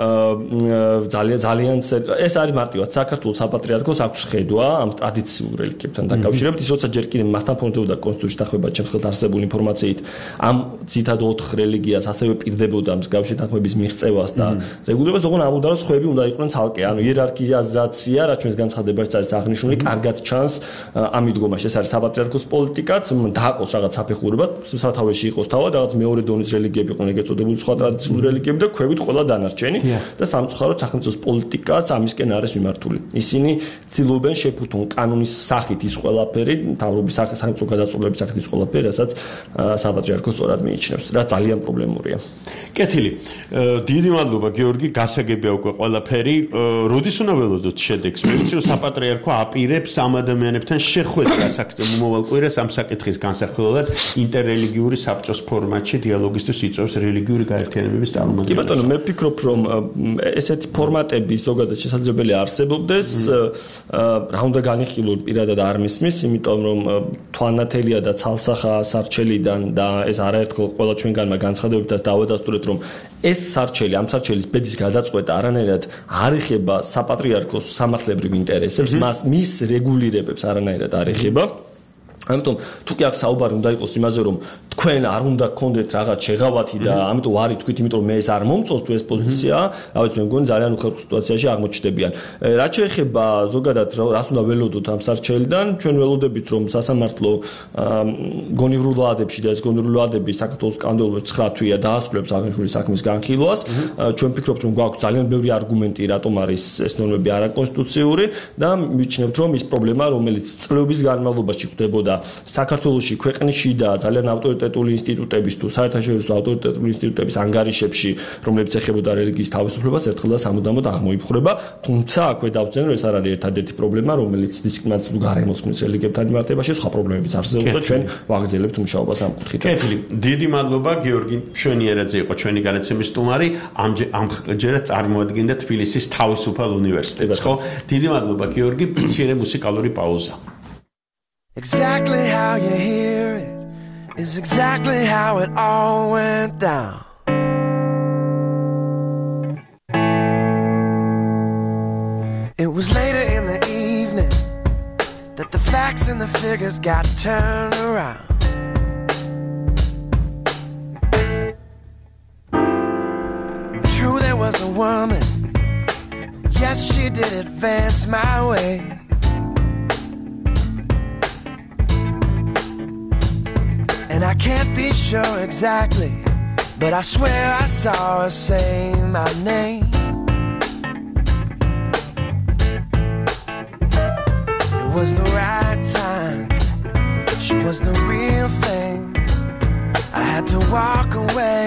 ძალიან ძალიან ეს არის მარტივად საქართველოს საპატრიარქოს აქვს ხედვა ამ ტრადიციულ რელიგიებთან დაკავშირებით, ის როცა ჯერ კიდევ მასთან ფონდებოდა კონსტიტუციის დახმება ჩემს ხელთ არსებული ინფორმაციით, ამ ძირითადად ოთხ რელიგიას ასევე პირდებოდა მსგავსი თანხმების მიღწევას და რეგულირებას, ოღონდ ამბობდა რომ სხვები უნდა იყვნენ ცალკე, ანუ იერარქიზაცია, რაც ჩვენს განცხადებაში არის აღნიშნული, კარგად ჩანს ამ მიდგომაში, ეს არის საპატრიარქოს პოლიტიკაც დააყოს რაღაც საფეხურებად, სათავეში იყოს თავად რაღაც მეორე დონის რელიგიები იყვნენ ეგეთ წოდებული სხვა ტრადიციული რელიგიები და ქვევით ყველა დანარჩენი და სამწუხაროდ სახელმწიფოს პოლიტიკაც ამისკენ არის მიმართული. ისინი ცდილობენ შეფუთონ კანონის სახით ის ყველაფერი, მთავრობის სახელმწიფო გადაწყვეტილების სახით ის ყველაფერი, რასაც საპატრიარქოს სწორად მიიჩნევს, რაც ძალიან პრობლემურია. კეთილი. დიდი მადლობა გიორგი, გასაგებია უკვე ყველაფერი. როდის უნდა ველოდოთ შედეგს? მე ვიცი რომ საპატრიარქო აპირებს ამ ადამიანებთან შეხვედრას აქცემ მომავალ კვირას ამ საკითხის განსახილველად ინტერრელიგიური საბჭოს ფორმატში დიალოგისთვის იწვევს რელიგიური გაერთიანებების წარმომადგენლებს. კი ბატონო, მე ვფიქრობ რომ ესეთი ფორმატები ზოგადად შესაძლებელია არსებობდეს, რა უნდა განიხილოთ პირადად არ მისმის, იმიტომ რომ თვალნათელია და ცალსახა სარჩელიდან და ეს არაერთხელ ყველა ჩვენგანმა განცხადებებითაც დავადასტურეთ რომ ეს სარჩელი, ამ სარჩელის ბედის გადაწყვეტა არანაირად არ ეხება საპატრიარქოს სამართლებრივ ინტერესებს, მას მის რეგულირებებს არანაირად არ ეხება. ამიტომ თუ კი აქ საუბარი უნდა იყოს იმაზე რომ თქვენ არ უნდა გქონდეთ რაღაც შეღავათი და ამიტომ ვარი თქვით, იმიტომ რომ მე ეს არ მომწონს თუ ეს პოზიცია, რა ვიცი, მე მგონი ძალიან უხერხო სიტუაციაში აღმოჩნდებიან. რაც შეეხება ზოგადად რას უნდა ველოდოთ ამ სარჩელიდან, ჩვენ ველოდებით რომ სასამართლო გონივრულ ვადებში და ეს გონივრული ვადები საქართველოს კანონმდებლობის ცხრა თვეა დაასრულებს აღნიშნული საქმის განხილვას. ჩვენ ვფიქრობთ რომ გვაქვს ძალიან ბევრი არგუმენტი რატომ არის ეს ნორმები არაკონსტიტუციური და მივიჩნევთ რომ ის პრობლემა რომელიც წლების განმავლობაში ხდებოდა საქართველოში ქვეყნში და ძალიან ავტორიტეტული ინსტიტუტების თუ საერთაშორისო ავტორიტეტული ინსტიტუტების ანგარიშებში, რომლებიც ეხებოდა რელიგიის თავისუფლებას, ერთხელ და სამუდამოდ აღმოიფხვრება, თუმცა აქვე დავწერენ რომ ეს არ არის ერთადერთი პრობლემა, რომელიც დისკრიმინაციულ გარემოს ქმნის რელიგიებთან მიმართებაში, სხვა პრობლემებიც არსებობს და ჩვენ ვაგრძელებთ მუშაობას ამ კუთხით. კეთილი. დიდი მადლობა გიორგი მშვენიერაძე იყო ჩვენი განაცემის სტუმარი, ამჯერად წარმოადგენდა თბილისის თავისუფალ უნივერსიტეტს, ხო? დიდი მადლობა გიორგი, მცირე მუსიკალური პაუზა. Exactly how you hear it is exactly how it all went down. It was later in the evening that the facts and the figures got turned around. True, there was a woman, yes, she did advance my way. And I can't be sure exactly, but I swear I saw her say my name. It was the right time, she was the real thing. I had to walk away.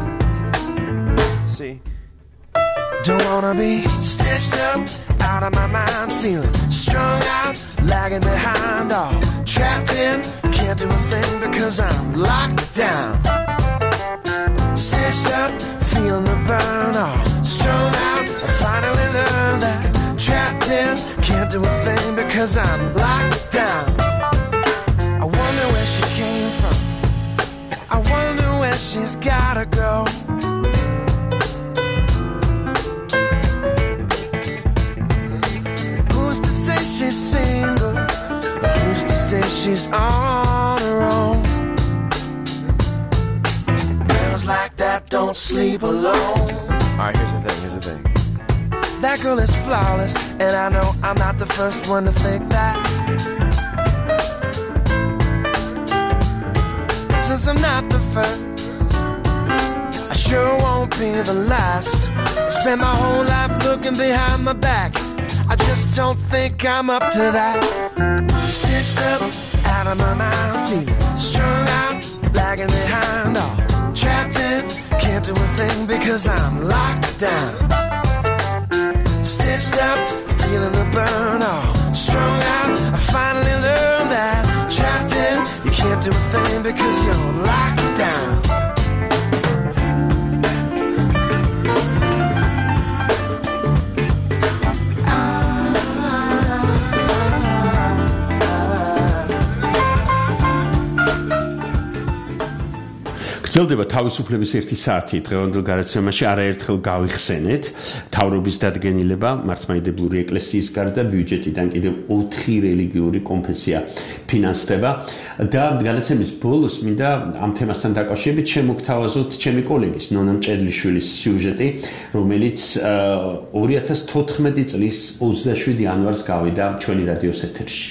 See, don't wanna be stitched up, out of my mind, feeling strung out, lagging behind, all trapped in. can't do a thing because I'm locked down. Stitched up, feeling the burn, all strung out. I finally learned that trapped in, can't do a thing because I'm locked down. I wonder where she came from. I wonder where she's gotta go. Who's to say she's single? Who's to say she's on her own? Girls like that don't sleep alone. Alright, here's the thing, here's the thing. That girl is flawless, and I know I'm not the first one to think that. Since I'm not the first, I sure won't be the last. I spent my whole life looking behind my back. I just don't think I'm up to that. Stitched up, out of my mind, feeling strung out, lagging behind, all trapped in, can't do a thing because I'm locked down. Stitched up, feeling the burn, all strung out. I finally learned that trapped in, you can't do a thing because you're locked down. გრძელდება თავისუფლების ერთი საათი დღევანდელ გარეთ არაერთხელ გავიხსენეთ თავრობის დადგენილება მართლმადიდებლური ეკლესიის გარდა ბიუჯეტიდან კიდევ ოთხი რელიგიური კონფესია ფინანსდება და გადაცემის ბოლოს მინდა ამ თემასთან დაკავშირებით შემოგთავაზოთ ჩემი კოლეგის ნონა მჭედლიშვილის სიუჟეტი რომელიც ორი ათას თოთხმეტი წლის ოცდაშვიდი იანვარს გავიდა ჩვენი რადიოს ეთერში.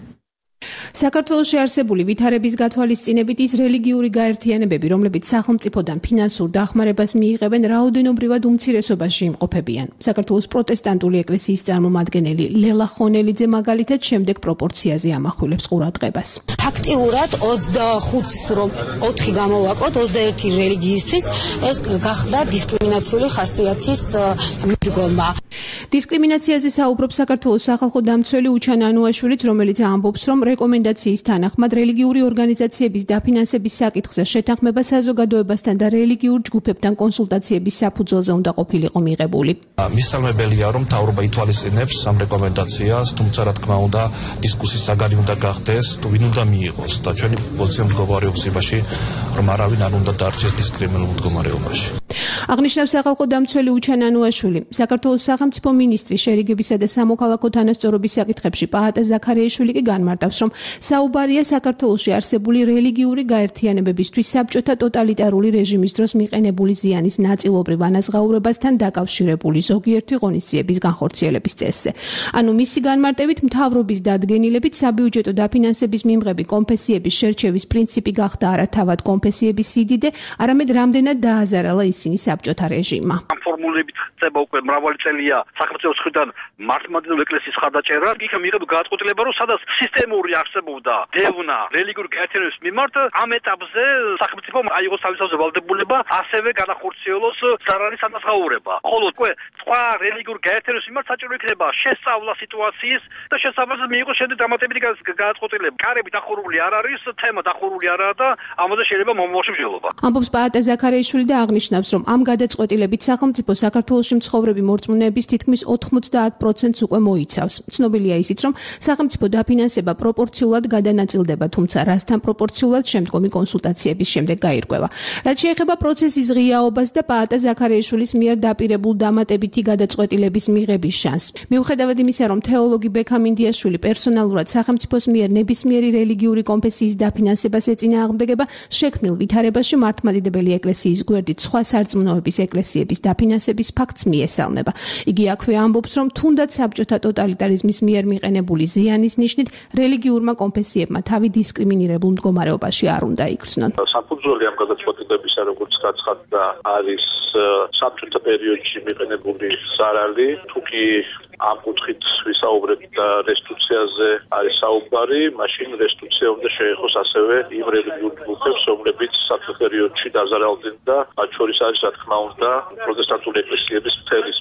საქართველოში არსებული ვითარების გათვალისწინებით ის რელიგიური გაერთიანებები, რომლებიც სახელმწიფოდან ფინანსურ დახმარებას მიიღებენ, რაოდენობრივად უმცირესობაში იმყოფებიან. საქართველოს პროტესტანტული ეკლესიის წარმომადგენელი ლელა ხონელიძე მაგალითად შემდეგ პროპორციაზე ამახვილებს ყურადღებას. ფაქტიურად ოცდახუთს რომ ოთხი გამოვაკლოთ ოცდაერთი რელიგიისთვის, ეს გახდა დისკრიმინაციული ხასიათის მიდგომა. დისკრიმინაციაზე საუბრობს საქართველოს სახალხო დამცველი უჩან ანუაშვილიც, რომელიც ამბობს, რომ რეკომენდაციის თანახმად რელიგიური ორგანიზაციების დაფინანსების საკითხზე შეთანხმება საზოგადოებასთან და რელიგიურ ჯგუფებთან კონსულტაციების საფუძველზე უნდა ყოფილიყო მიღებული. მისალმებელია, რომ მთავრობა ითვალისწინებს ამ რეკომენდაციას, თუმცა რა თქმა უნდა, დისკუსიის საგანი უნდა გახდეს, თუ ვინ უნდა მიიღოს და ჩვენი პოზიცია მდგომარეობს იმაში, რომ არავინ არ უნდა დარჩეს დისკრიმინულ მდგომარეობაში. აღნიშნავს სახალხო დამცველი უჩან ანუაშვილი. საქართველოს სახელმწიფო მინისტრი შერიგებისა და სამოქალაქო თანასწორობის საკითხებში პაატა ზაქარიაშვილი კი განმარტავს, რომ საუბარია საქართველოში არსებული რელიგიური გაერთიანებებისთვის საბჭოთა ტოტალიტარული რეჟიმის დროს მიყენებული ზიანის ნაწილობრივ ანაზღაურებასთან დაკავშირებული ზოგიერთი ღონისძიების განხორციელების წესზე. ანუ მისი განმარტებით მთავრობის დადგენილებით საბიუჯეტო დაფინანსების მიმღები კონფესიების შერჩევის პრინციპი გახდა არა თავად კონფესიების სიდიდე, არამედ რამდენად დააზარალა ისინი საბჭოთა რეჟიმმა. ამ ფორმულებით ხდება უკვე მრავალი წელია სახელმწიფოს მხრიდან მართლმადიდებლური ეკლესიის ხარდაჭერა, იქ მიიღება გადაწყვეტილება, რომ სადაც სისტემური არსებობდა დევნა რელიგიური გაერთიანების მიმართ, ამ ეტაპზე სახელმწიფომ აიღოს თავისთავად ვალდებულება ასევე განახორციელოს ზარალის ანაზღაურება. ხოლო უკვე სხვა რელიგიურ გაერთიანების მიმართ საჭირო იქნება შესწავლა სიტუაციის და შესაბამისად მიიღოს შემდეგ დამატებითი გადაწყვეტილება. კარები დახურული არ არის, თემა დახურული არაა და ამაზე შეიძლება მომავალში მსჯელობა. ამბობს პაატა ზაქარიაშვილი და აღნიშნავს, რომ ამ გადაწყვეტილებით სახელმწიფო საქართველოში მცხოვრები მორწმუნეების თითქმის ოთხმოცდაათ პროცენტს უკვე მოიცავს. ცნობილია ისიც, რომ სახელმწიფო დაფინანსება პროპორციულად გადანაწილდება, თუმცა რასთან პროპორციულად შემდგომი კონსულტაციების შემდეგ გაირკვევა. რაც შეეხება პროცესის ღიაობას და პაატა ზაქარიაშვილის მიერ დაპირებულ დამატებითი გადაწყვეტილების მიღების შანსს. მიუხედავად იმისა, რომ თეოლოგი ბექა მინდიაშვილი პერსონალურად სახელმწიფოს მიერ ნებისმიერი რელიგიური კონფესიის დაფინანსებას ეწინააღმდეგება, შექმნილ ვითარებაში მართლმადიდებელი ეკლესიის გვერდით სხვა სარწმუნოების ეკლესიების დაფინანსების ფაქტს მიესალმება. იგი აქვე ამბობს, რომ თუნდაც საბჭოთა ტოტალიტარიზმის მიერ მიყენებული ზიანის ნიშნით რელიგიურმა კონფესიებმა თავი დისკრიმინირებულ მდგომარეობაში არ უნდა იქცნონ. საფუძველი ამ გადაწყვეტილებისა, როგორც გაცხადდა, არის საბჭოთა პერიოდში მიყენებული ზარალი, თუკი ამ კუთხით ვისაუბრებთ და რესტიტუციაზე არის საუბარი, მაშინ რესტიტუცია უნდა შეეხოს ასევე იმ რელიგიურ ჯგუფებს, რომლებიც საბჭოთა პერიოდში დაზარალდნენ და მათ შორის არის, რა თქმა უნდა, პროტესტანტული ეკლესიების მთელი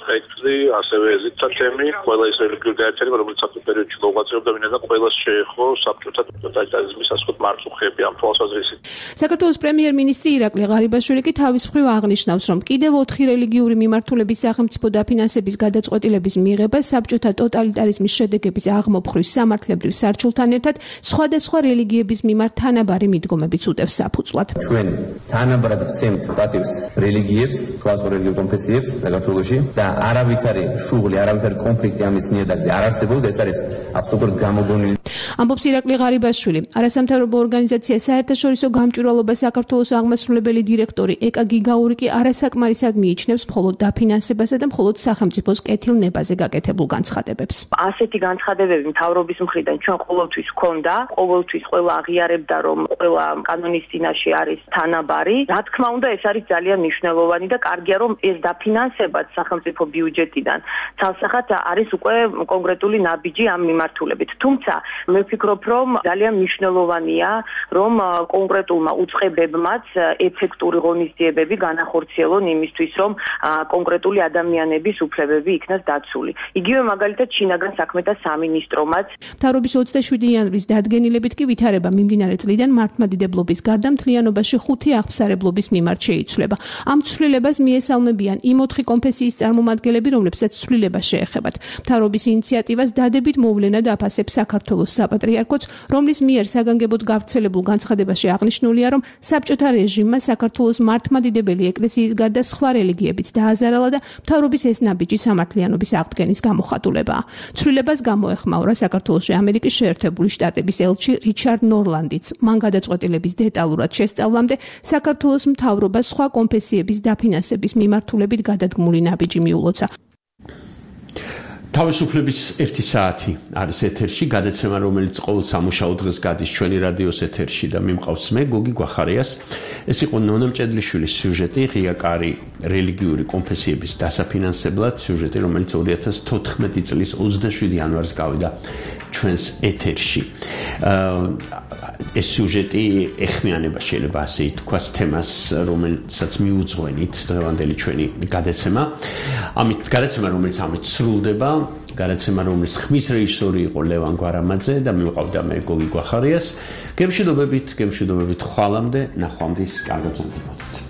სპექტრი, ასევე ეზითა თემი, ყველა ის რელიგიური გაერთიანება, რომელიც ამ პერიოდში მოღვაწეობდა, ვინაიდან ყველას შეეხო საბჭოთა ტოტალიტარიზმის ასხოთ მარწუხები ამ თვალსაზრისით. საქართველოს პრემიერ-მინისტრი ირაკლი ღარიბაშვილი კი თავის მხრივ აღნიშნავს, რომ კიდევ ოთხი რელიგიური მიმართულების სახელმწიფო დაფინანსების გადაწყვეტილების მიღება საბჭოთა ტოტალიტარიზმის შედეგების აღმოფხვის სამართლებრივ სარჩულთან ერთად სხვადასხვა რელიგიების მიმართ თანაბარი მიდგომებიც უდევს საფუძვლად. ჩვენ თანაბრად ვცემთ პატივს რელიგიებს, კლასურ რელიგიურ კონფესიებს საქართველოში და არავითარი შუღლი, არავითარი კონფლიქტი ამის ნიადაგზე არ არსებობს, ეს არის აბსოლუტურად გამოგონილი. ამბობს ირაკლი ღარიბაშვილი. არასამთავრობო ორგანიზაცია საერთაშორისო გამჭვირვალობა საქართველოს აღმასრულებელი დირექტორი ეკა გიგაური კი არასაკმარისად მიიჩნევს მხოლოდ დაფინანსებასა და მხოლოდ სახელმწიფოს კეთილნებაზე გაკეთებულ განცხადებებს. ასეთი განცხადებები მთავრობის მხრიდან ჩვენ ყოველთვის გვქონდა, ყოველთვის ყველა აღიარებდა, რომ ყველა კანონის წინაშე არის თანაბარი. რა თქმა უნდა, ეს არის ძალიან მნიშვნელოვანი და კარგია, რომ ეს დაფინანსებაც სახელმწიფო ბიუჯეტიდან ცალსახად არის უკვე კონკრეტული ნაბიჯი ამ მიმართულებით. თუმცა მე ვფიქრობ, რომ ძალიან მნიშვნელოვანია, რომ კონკრეტულმა უწყებებმაც ეფექტური ღონისძიებები განახორციელონ იმისთვის, რომ კონკრეტული ადამიანების უფლებები იქნას დაცული. იგივე მაგალითად შინაგან საქმეთა სამინისტრომაც მთავრობის ოცდაშვიდი იანვრის დადგენილებით კი ვითარება მიმდინარე წლიდან მართლმადიდებლობის გარდა მთლიანობაში ხუთი აღფსარებლობის მიმართ შეიცვლება. ამ ცვლილებას მიესალმებიან იმ ოთხი კონფესიის წარმომადგენლები, რომლებსაც ცვლილება შეეხებათ. მთავრობის ინიციატივას დადებით მოვლენა დაფასებს საქართველოს საპატრიარქოც, რომლის მიერ საგანგებოდ გავრცელებულ განცხადებაში აღნიშნულია, რომ საბჭოთა რეჟიმმა საქართველოს მართლმადიდებელი ეკლესიის გარდა სხვა რელიგიებიც დააზარალა და მთავრობის ეს ნაბიჯი სამართლიანობის აღდგენის გამოხატულებაა. ცვლილებას გამოეხმაურა საქართველოში ამერიკის შეერთებული შტატების ელჩი რიჩარდ ნორლანდიც. მან გადაწყვეტილების დეტალურად შესწავლამდე საქართველოს მთავრობას სხვა კონფესიების დაფინანსების მიმართულებით გადადგმული ნაბიჯი მიულოცა. თავისუფლების ერთი საათი არის ეთერში, გადაცემა, რომელიც ყოველ სამუშაო დღეს გადის ჩვენი რადიოს ეთერში და მიმყავს მე, გოგი გვახარიას. ეს იყო ნონა მჭედლიშვილის სიუჟეტი, ღიაკარი რელიგიური კონფესიების დასაფინანსებლად, სიუჟეტი, რომელიც ორი ათას თოთხმეტი წლის ოცდაშვიდი იანვარს გავიდა ჩვენს ეთერში. ეს სიუჟეტი ეხმიანება შეიძლება ასე ითქვას თემას, რომელსაც მიუძღვენით დღევანდელი ჩვენი გადაცემა. ამით გადაცემა, რომელიც ამით სრულდება, გადაცემა, რომლის ხმის რეჟისორი იყო ლევან გვარამაძე და მივყავდა მე გოგი გვახარიას. გემშვიდობებით, გემშვიდობებით ხვალამდე, ნახვამდის, კარგად გრძნობთ.